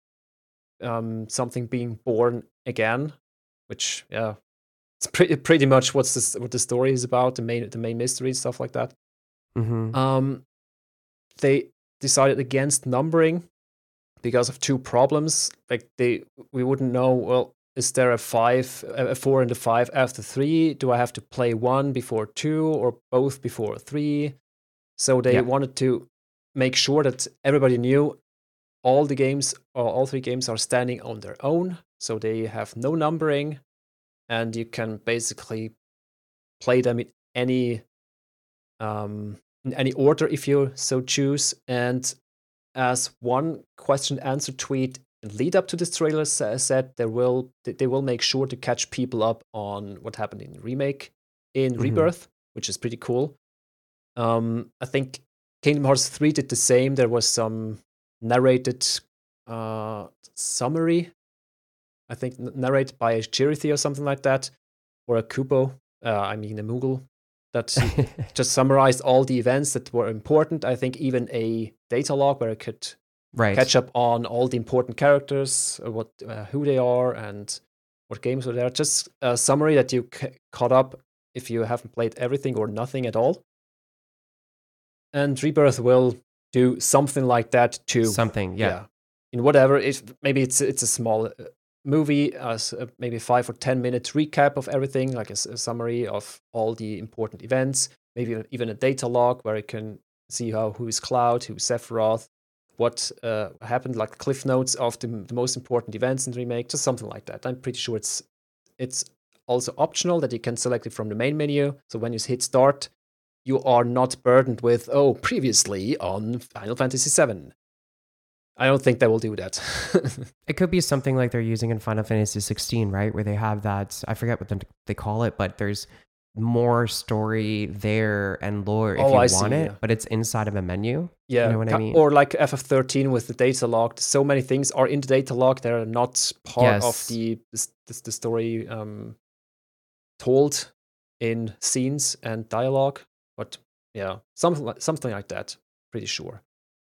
um, something being born again, which yeah, it's pretty pretty much what's this what the story is about, the main the main mystery, stuff like that. Mhm. Um, they decided against numbering because of two problems. Like they, we wouldn't know. Well, is there a five, a four, and a five after three? Do I have to play one before two, or both before three? So they Yeah. wanted to make sure that everybody knew all the games, or all three games, are standing on their own. So they have no numbering, and you can basically play them in any um, in any order if you so choose. And as one question answer tweet lead up to this trailer sa- said, they will they will make sure to catch people up on what happened in remake, in Mhm. rebirth, which is pretty cool. Um, I think Kingdom Hearts three did the same. There was some narrated uh, summary, I think n- narrated by a Chirithi or something like that, or a Kupo. Uh, I mean a Moogle that he just summarized all the events that were important. I think even a data log where I could Right. catch up on all the important characters, uh, what uh, who they are, and what games were there. Just a summary that you ca- caught up if you haven't played everything or nothing at all. And Rebirth will do something like that too. Something. Yeah. Yeah, in whatever. If maybe it's it's a small uh, movie, as uh, maybe five or ten minutes recap of everything, like a, s- a summary of all the important events. Maybe even even a data log where you can see how who is Cloud, who is Sephiroth, what uh, happened, like cliff notes of the, the most important events in the remake, just something like that. I'm pretty sure it's it's also optional that you can select it from the main menu. So when you hit start, you are not burdened with, oh, previously on Final Fantasy seven. I don't think they will do that. It could be something like they're using in Final Fantasy sixteen, right? Where they have that, I forget what they call it, but there's more story there and lore if Oh, you I want see. it, Yeah, but it's inside of a menu. You yeah. know what I ca- mean? Or like F F thirteen with the data log. So many things are in the data log that are not part of Yes. the the, the story um, told in scenes and dialogue. But yeah, something like something like that. Pretty sure.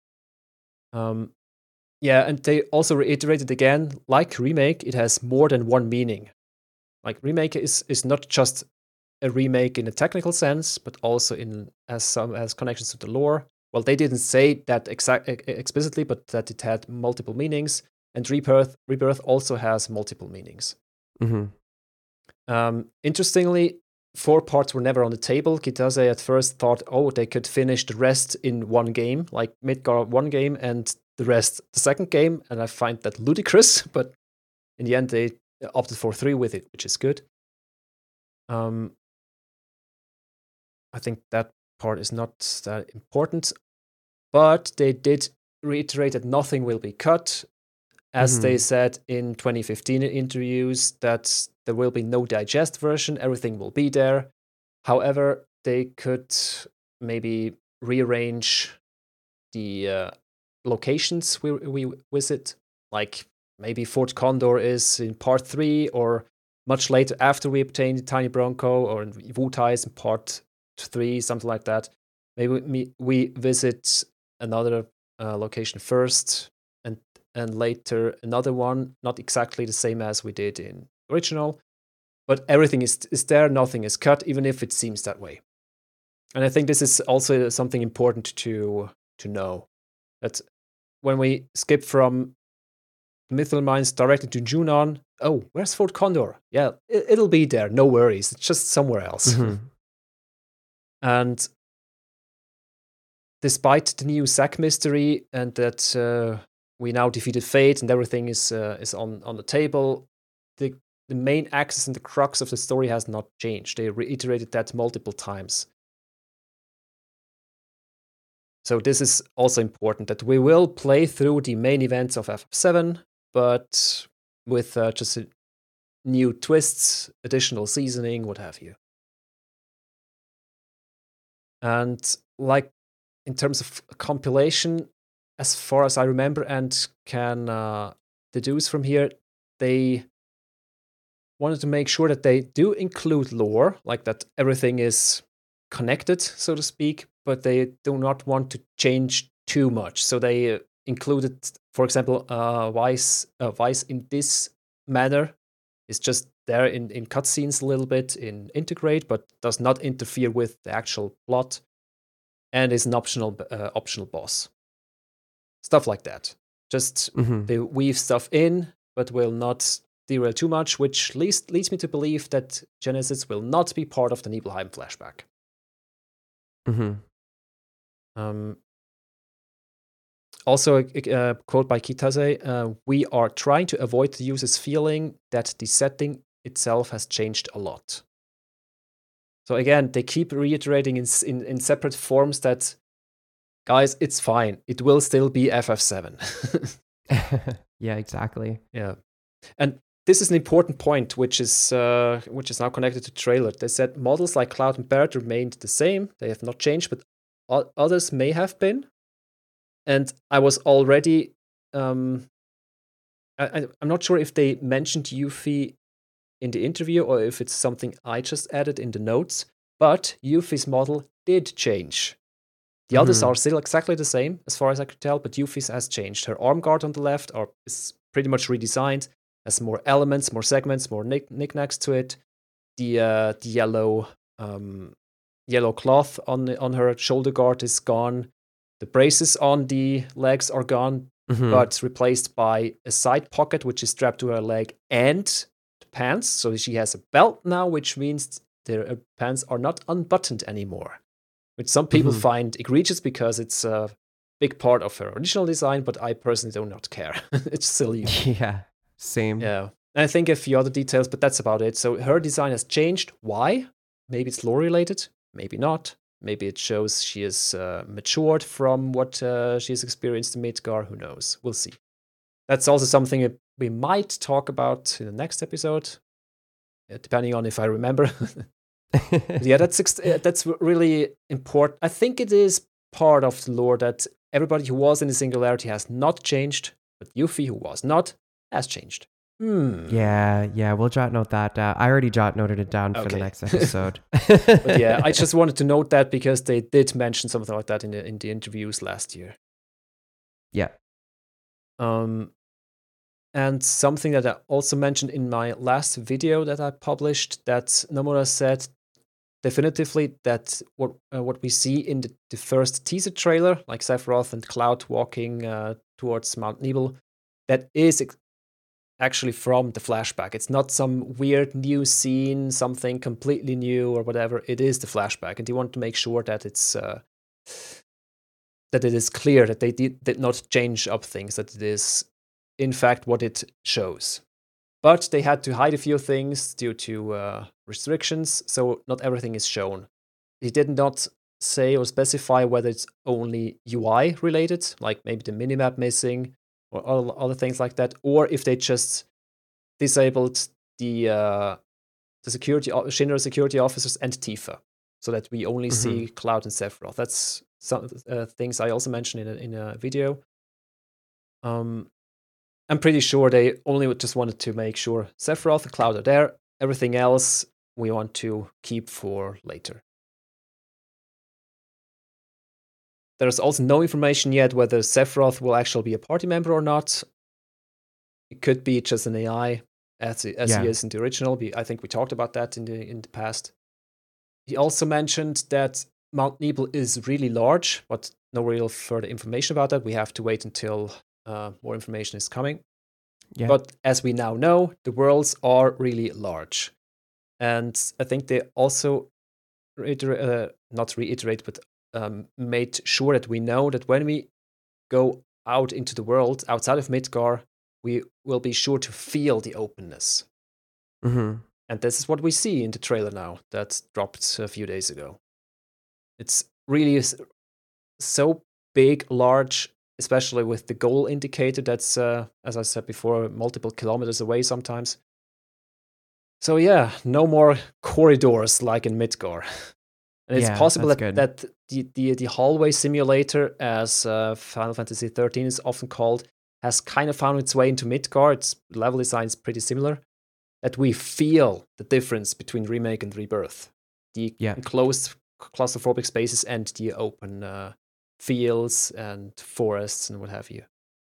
Um, yeah, and they also reiterated again, like remake, it has more than one meaning. Like remake is is not just a remake in a technical sense, but also in as some as connections to the lore. Well, they didn't say that exact e- e- explicitly, but that it had multiple meanings. And rebirth rebirth also has multiple meanings. Hmm. Um, interestingly, four parts were never on the table. Kitase at first thought, oh, they could finish the rest in one game, like Midgar one game and the rest the second game, and I find that ludicrous. But in the end, they opted for three with it, which is good. Um, I think that part is not that important, but they did reiterate that nothing will be cut, as they Hmm. said in twenty fifteen in interviews that there will be no digest version, everything will be there. However, they could maybe rearrange the uh, locations we we visit, like maybe Fort Condor is in part three, or much later after we obtain the Tiny Bronco, or Wutai is in part three, something like that. Maybe we, we visit another uh, location first, and and later another one, not exactly the same as we did in original, but everything is is there, nothing is cut, even if it seems that way. And I think this is also something important to to know, that when we skip from Mythril Mines directly to Junon, oh, where's Fort Condor? Yeah, it, it'll be there. No worries. It's just somewhere else. Hmm. And despite the new Zack mystery and that uh, we now defeated Fate and everything is uh, is on, on the table, the the main axis and the crux of the story has not changed. They reiterated that multiple times. So this is also important, that we will play through the main events of F F seven, but with uh, just a new twists, additional seasoning, what have you. And like in terms of compilation, as far as I remember and can uh, deduce from here, they wanted to make sure that they do include lore, like that everything is connected, so to speak, but they do not want to change too much. So they uh, included, for example, uh, Weiss, uh, Weiss in this manner is just there in, in cutscenes a little bit in Integrate, but does not interfere with the actual plot, and is an optional uh, optional boss. Stuff like that. Just Mm-hmm. they weave stuff in, but will not derail too much, which leads leads me to believe that Genesis will not be part of the Nibelheim flashback. Mm-hmm. Um, also, a, a quote by Kitase, uh, we are trying to avoid the user's feeling that the setting itself has changed a lot. So again, they keep reiterating in, in, in separate forms that, guys, it's fine. It will still be F F seven. Yeah, exactly. Yeah. And this is an important point, which is uh, which is now connected to the trailer. They said models like Cloud and Barret remained the same. They have not changed, but o- others may have been. And I was already... Um, I, I, I'm not sure if they mentioned Yuffie in the interview or if it's something I just added in the notes, but Yuffie's model did change. The others Mhm. are still exactly the same, as far as I could tell, but Yuffie's has changed. Her arm guard on the left are, is pretty much redesigned, has more elements, more segments, more knick- knickknacks to it. The uh, the yellow um, yellow cloth on the, on her shoulder guard is gone. The braces on the legs are gone, Mhm. but replaced by a side pocket, which is strapped to her leg, and the pants. So she has a belt now, which means the pants are not unbuttoned anymore, which some people Mhm. find egregious because it's a big part of her original design, but I personally do not care. It's still you. Yeah, same. Yeah. And I think a few other details, but that's about it. So her design has changed. Why? Maybe it's lore related, maybe not. Maybe it shows she is uh, matured from what uh, she has experienced in Midgar. Who knows? We'll see. That's also something that we might talk about in the next episode, uh, depending on if I remember. But yeah, that's ex- uh, that's really important. I think it is part of the lore that everybody who was in the Singularity has not changed, but Yuffie, who was not, has changed. Hmm. Yeah, yeah, we'll jot note that down. I already jot noted it down for the Okay. next episode. But yeah, I just wanted to note that because they did mention something like that in the in the interviews last year. Yeah. Um, and something that I also mentioned in my last video that I published, that Nomura said definitively that what uh, what we see in the, the first teaser trailer, like Sephiroth and Cloud walking uh, towards Mount Nibel, that is ex- actually from the flashback. It's not some weird new scene, something completely new or whatever. It is the flashback, and they want to make sure that it's uh, that it is clear that they did, did not change up things, that it is in fact what it shows. But they had to hide a few things due to uh, restrictions, so not everything is shown. They did not say or specify whether it's only U I related, like maybe the minimap missing or other, other things like that, or if they just disabled the uh, the security Shinra security officers and Tifa, so that we only Mhm. see Cloud and Sephiroth. That's some uh, things I also mentioned in a, in a video. Um, I'm pretty sure they only just wanted to make sure Sephiroth and Cloud are there. Everything else we want to keep for later. There's also no information yet whether Sephiroth will actually be a party member or not. It could be just an A I, as, as Yeah. he is in the original. We, I think we talked about that in the in the past. He also mentioned that Mount Nibel is really large, but no real further information about that. We have to wait until uh, more information is coming. Yeah. But as we now know, the worlds are really large. And I think they also reiter- uh, not reiterate, but um, made sure that we know that when we go out into the world outside of Midgar, we will be sure to feel the openness. Mhm. And this is what we see in the trailer now that dropped a few days ago. It's really s- so big, large, especially with the goal indicator that's, uh, as I said before, multiple kilometers away sometimes. So yeah, no more corridors like in Midgar. And it's Yeah, possible that's that, good. that the, the, the hallway simulator, as uh, Final Fantasy thirteen is often called, has kind of found its way into Midgar. Its level design is pretty similar. That we feel the difference between Remake and Rebirth. The Yeah. enclosed claustrophobic spaces and the open uh, fields and forests and what have you.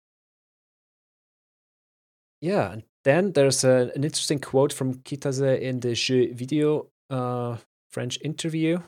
Yeah, and then there's a, an interesting quote from Kitase in the Jeux Video uh, French interview.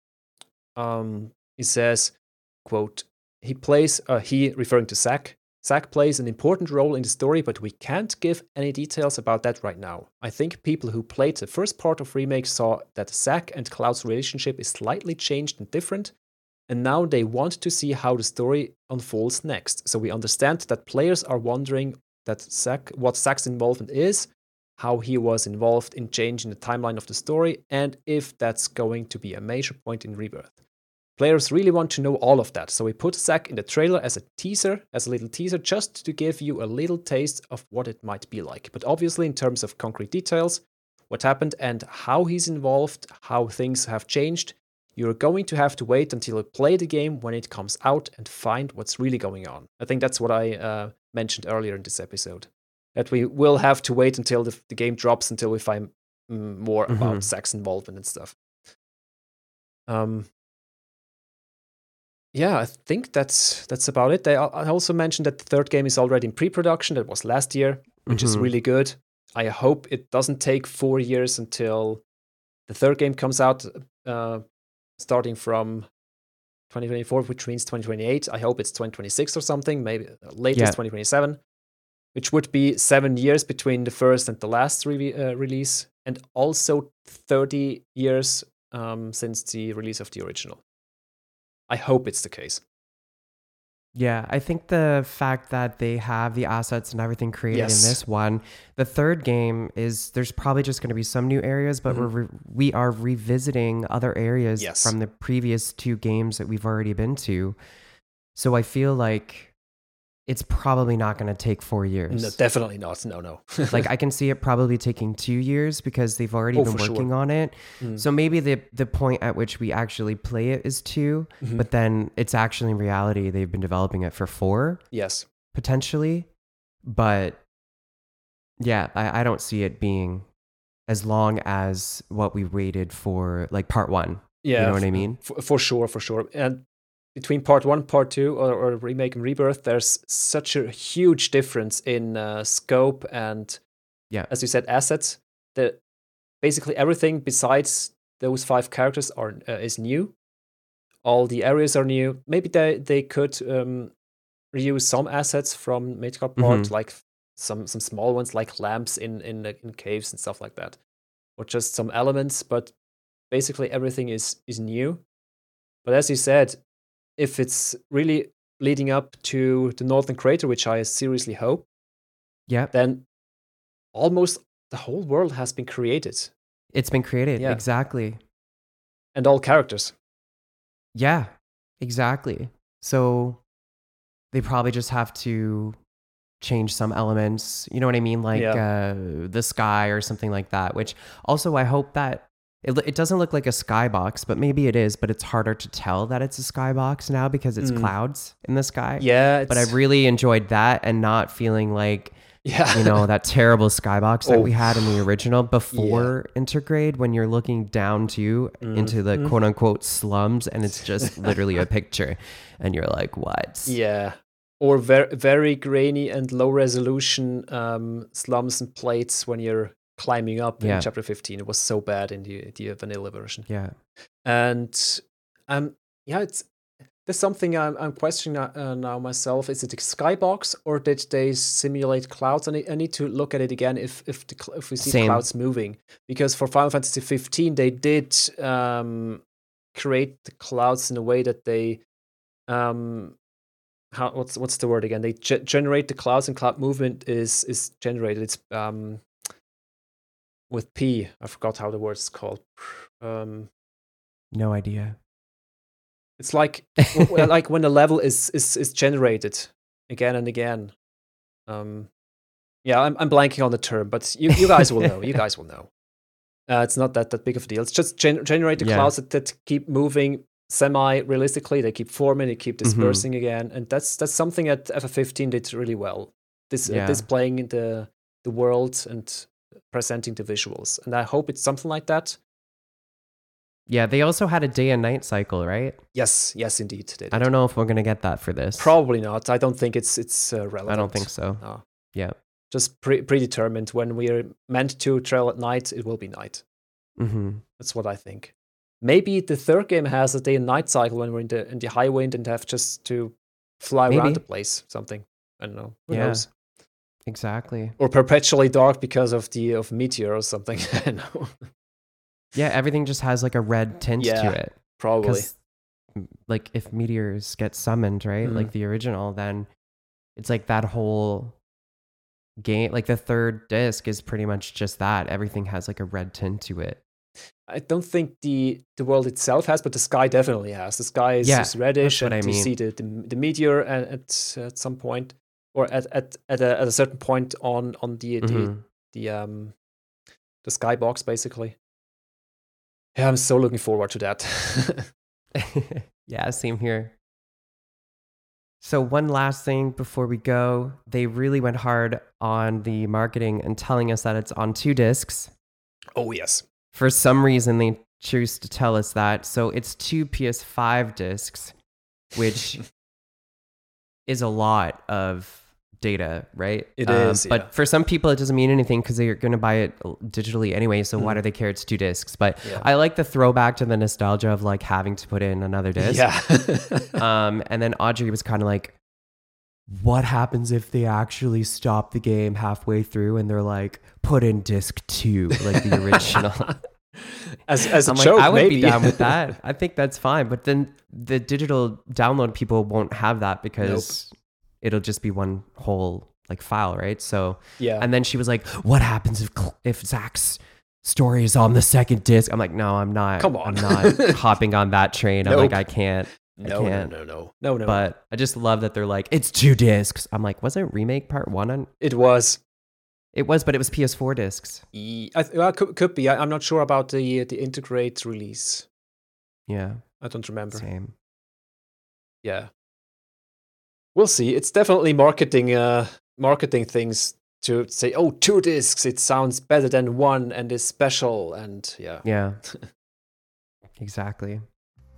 Um, he says, quote, he plays, uh, he referring to Zack, Zack plays an important role in the story, but we can't give any details about that right now. I think people who played the first part of Remake saw that Zack and Cloud's relationship is slightly changed and different, and now they want to see how the story unfolds next. So we understand that players are wondering that Zack, what Zack's involvement is, how he was involved in changing the timeline of the story, and if that's going to be a major point in Rebirth. Players really want to know all of that, so we put Zack in the trailer as a teaser, as a little teaser, just to give you a little taste of what it might be like. But obviously, in terms of concrete details, what happened and how he's involved, how things have changed, you're going to have to wait until you play the game when it comes out and find what's really going on. I think that's what I uh, mentioned earlier in this episode. That we will have to wait until the, the game drops until we find mm, more mm-hmm. about Zack's involvement and stuff. Um. Yeah, I think that's that's about it. They, I also mentioned that the third game is already in pre-production. That was last year, which mm-hmm. is really good. I hope it doesn't take four years until the third game comes out, uh, starting from twenty twenty-four, which means twenty twenty-eight. I hope it's twenty twenty-six or something, maybe latest yeah. twenty twenty-seven, which would be seven years between the first and the last re- uh, release, and also thirty years um, since the release of the original. I hope it's the case. Yeah, I think the fact that they have the assets and everything created yes. in this one, the third game is there's probably just going to be some new areas, but mm-hmm. we're re- we are revisiting other areas yes. from the previous two games that we've already been to. So I feel like it's probably not going to take four years. No, definitely not. No, no. Like I can see it probably taking two years because they've already oh, been working sure. on it. Mm. So maybe the the point at which we actually play it is two, mm-hmm. but then it's actually in reality they've been developing it for four. Yes. Potentially. But yeah, I, I don't see it being as long as what we waited for like part one. Yeah. You know what I mean? For, for sure, for sure. And between part one, part two, or, or Remake and Rebirth, there's such a huge difference in uh, scope and, yeah, as you said, assets. That basically everything besides those five characters are uh, is new. All the areas are new. Maybe they they could um, reuse some assets from Midgar part, mm-hmm. like some some small ones, like lamps in in in caves and stuff like that, or just some elements. But basically everything is is new. But as you said, if it's really leading up to the Northern Crater, which I seriously hope, yeah, then almost the whole world has been created. It's been created, yeah. exactly. And all characters. Yeah, exactly. So they probably just have to change some elements, you know what I mean? Like yeah. uh, the sky or something like that, which also I hope that It it doesn't look like a skybox, but maybe it is, but it's harder to tell that it's a skybox now because it's mm. clouds in the sky. Yeah. But I really enjoyed that and not feeling like, yeah. you know, that terrible skybox that oh. we had in the original before yeah. Intergrade when you're looking down to mm. into the mm. quote unquote slums and it's just literally a picture and you're like, what? Yeah. Or very, very grainy and low resolution um, slums and plates when you're climbing up yeah. in chapter fifteen. It was so bad in the the vanilla version. Yeah, and um, yeah, it's there's something I'm I'm questioning uh, now myself. Is it a skybox or did they simulate clouds? I need, I need to look at it again if if the, if we see Same. clouds moving, because for Final Fantasy fifteen they did um, create the clouds in a way that they um. How, what's what's the word again? They ge- generate the clouds and cloud movement is is generated. It's um. with P, I forgot how the word is called. Um, no idea. It's like like when the level is is is generated again and again. Um, yeah, I'm I'm blanking on the term, but you, you guys will know. You guys will know. Uh, it's not that, that big of a deal. It's just gen- generate the yeah. clouds that, that keep moving semi-realistically. They keep forming, they keep dispersing mm-hmm. again, and that's that's something that F F fifteen did really well. This yeah. uh, displaying the the world and presenting the visuals, and I hope it's something like that. Yeah, they also had a day and night cycle, right? Yes, yes, indeed. I don't know if we're gonna get that for this. Probably not. I don't think it's it's uh, relevant. I don't think so. No. Yeah, just pre- predetermined. When we're meant to trail at night, it will be night. Mm-hmm. That's what I think. Maybe the third game has a day and night cycle when we're in the in the high wind and have just to fly Maybe. around the place. Something I don't know. Who yeah. knows? Exactly. Or perpetually dark because of the of meteor or something. I don't know. Yeah, everything just has like a red tint yeah, to it. Probably. Like if meteors get summoned, right? Mm-hmm. Like the original, then it's like that whole game. Like the third disc is pretty much just that. Everything has like a red tint to it. I don't think the the world itself has, but the sky definitely has. The sky is yeah, just reddish, and I mean. you see the, the the meteor at at, at some point, or at at at a, at a certain point on on the mm-hmm. the the um the skybox basically. Yeah, I'm so looking forward to that. Yeah, same here. So one last thing before we go, they really went hard on the marketing and telling us that it's on two discs. Oh yes. For some reason, they choose to tell us that. So it's two P S five discs, which is a lot of data, right? It um, is, yeah. But for some people, it doesn't mean anything because they're going to buy it digitally anyway. So mm. why do they care? It's two discs. But yeah. I like the throwback to the nostalgia of like having to put in another disc. Yeah. um, and then Audrey was kind of like, what happens if they actually stop the game halfway through and they're like, put in disc two, like the original? as as a I'm joke, like, I would maybe. be down with that. I think that's fine. But then the digital download people won't have that because nope. it'll just be one whole like file, right? So yeah. And then she was like, what happens if if Zach's story is on the second disc? I'm like, no, I'm not. Come on. I'm not hopping on that train. I'm nope. like, I can't. No, I can't. no, no, no, no, no. But I just love that they're like, it's two discs. I'm like, wasn't Remake Part One on? It was. It was, but it was P S four discs. Yeah, I th- well, could, could be. I, I'm not sure about the the integrate release. Yeah, I don't remember. Same. Yeah, we'll see. It's definitely marketing, uh, marketing things to say, oh, two discs. It sounds better than one, and is special, and yeah. Yeah. Exactly.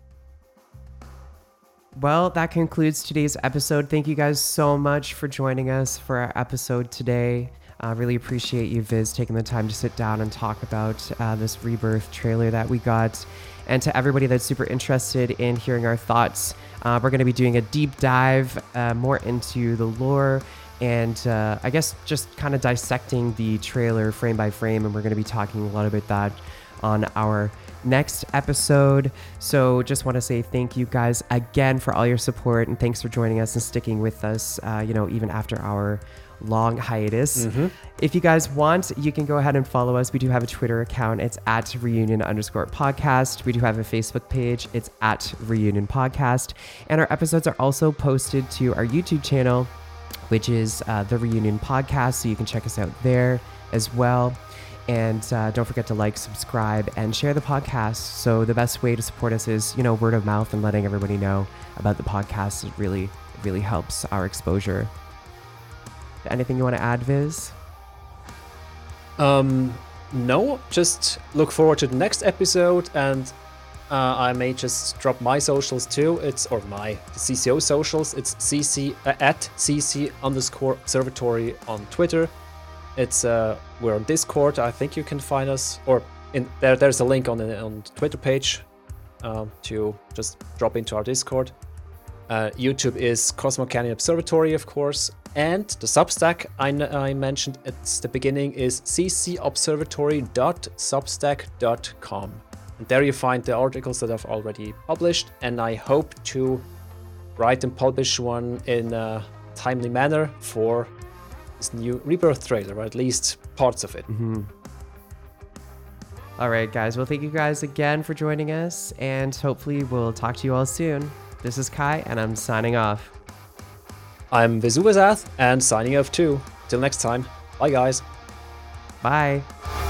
Well, that concludes today's episode. Thank you guys so much for joining us for our episode today. I uh, really appreciate you, Viz, taking the time to sit down and talk about uh, this Rebirth trailer that we got. And to everybody that's super interested in hearing our thoughts, uh, we're going to be doing a deep dive uh, more into the lore and uh, I guess just kind of dissecting the trailer frame by frame. And we're going to be talking a lot about that on our next episode. So just want to say thank you guys again for all your support, and thanks for joining us and sticking with us, uh, you know, even after our long hiatus. Mm-hmm. If you guys want, you can go ahead and follow us. We do have a Twitter account. It's at reunion underscore podcast. We do have a Facebook page. It's at reunion podcast. And our episodes are also posted to our YouTube channel, which is uh, the Reunion Podcast. So you can check us out there as well. And uh, don't forget to like, subscribe, and share the podcast. So the best way to support us is, you know, word of mouth and letting everybody know about the podcast. It really, it really helps our exposure. Anything you want to add, Viz? Um, no, just look forward to the next episode, and uh, I may just drop my socials too. It's or my C C O socials. It's cc uh, at cc underscore observatory on Twitter. It's uh, we're on Discord. I think you can find us, or in there. There's a link on the on the Twitter page um, to just drop into our Discord. Uh, YouTube is Cosmo Canyon Observatory, of course, and the Substack I, n- I mentioned at the beginning is c c observatory dot substack dot com, and there you find the articles that I've already published, and I hope to write and publish one in a timely manner for this new Rebirth trailer, or at least parts of it. Mm-hmm. All right, guys. Well, thank you guys again for joining us, and hopefully we'll talk to you all soon. This is Kai, and I'm signing off. I'm Vizuazath, and signing off too. Till next time. Bye, guys. Bye.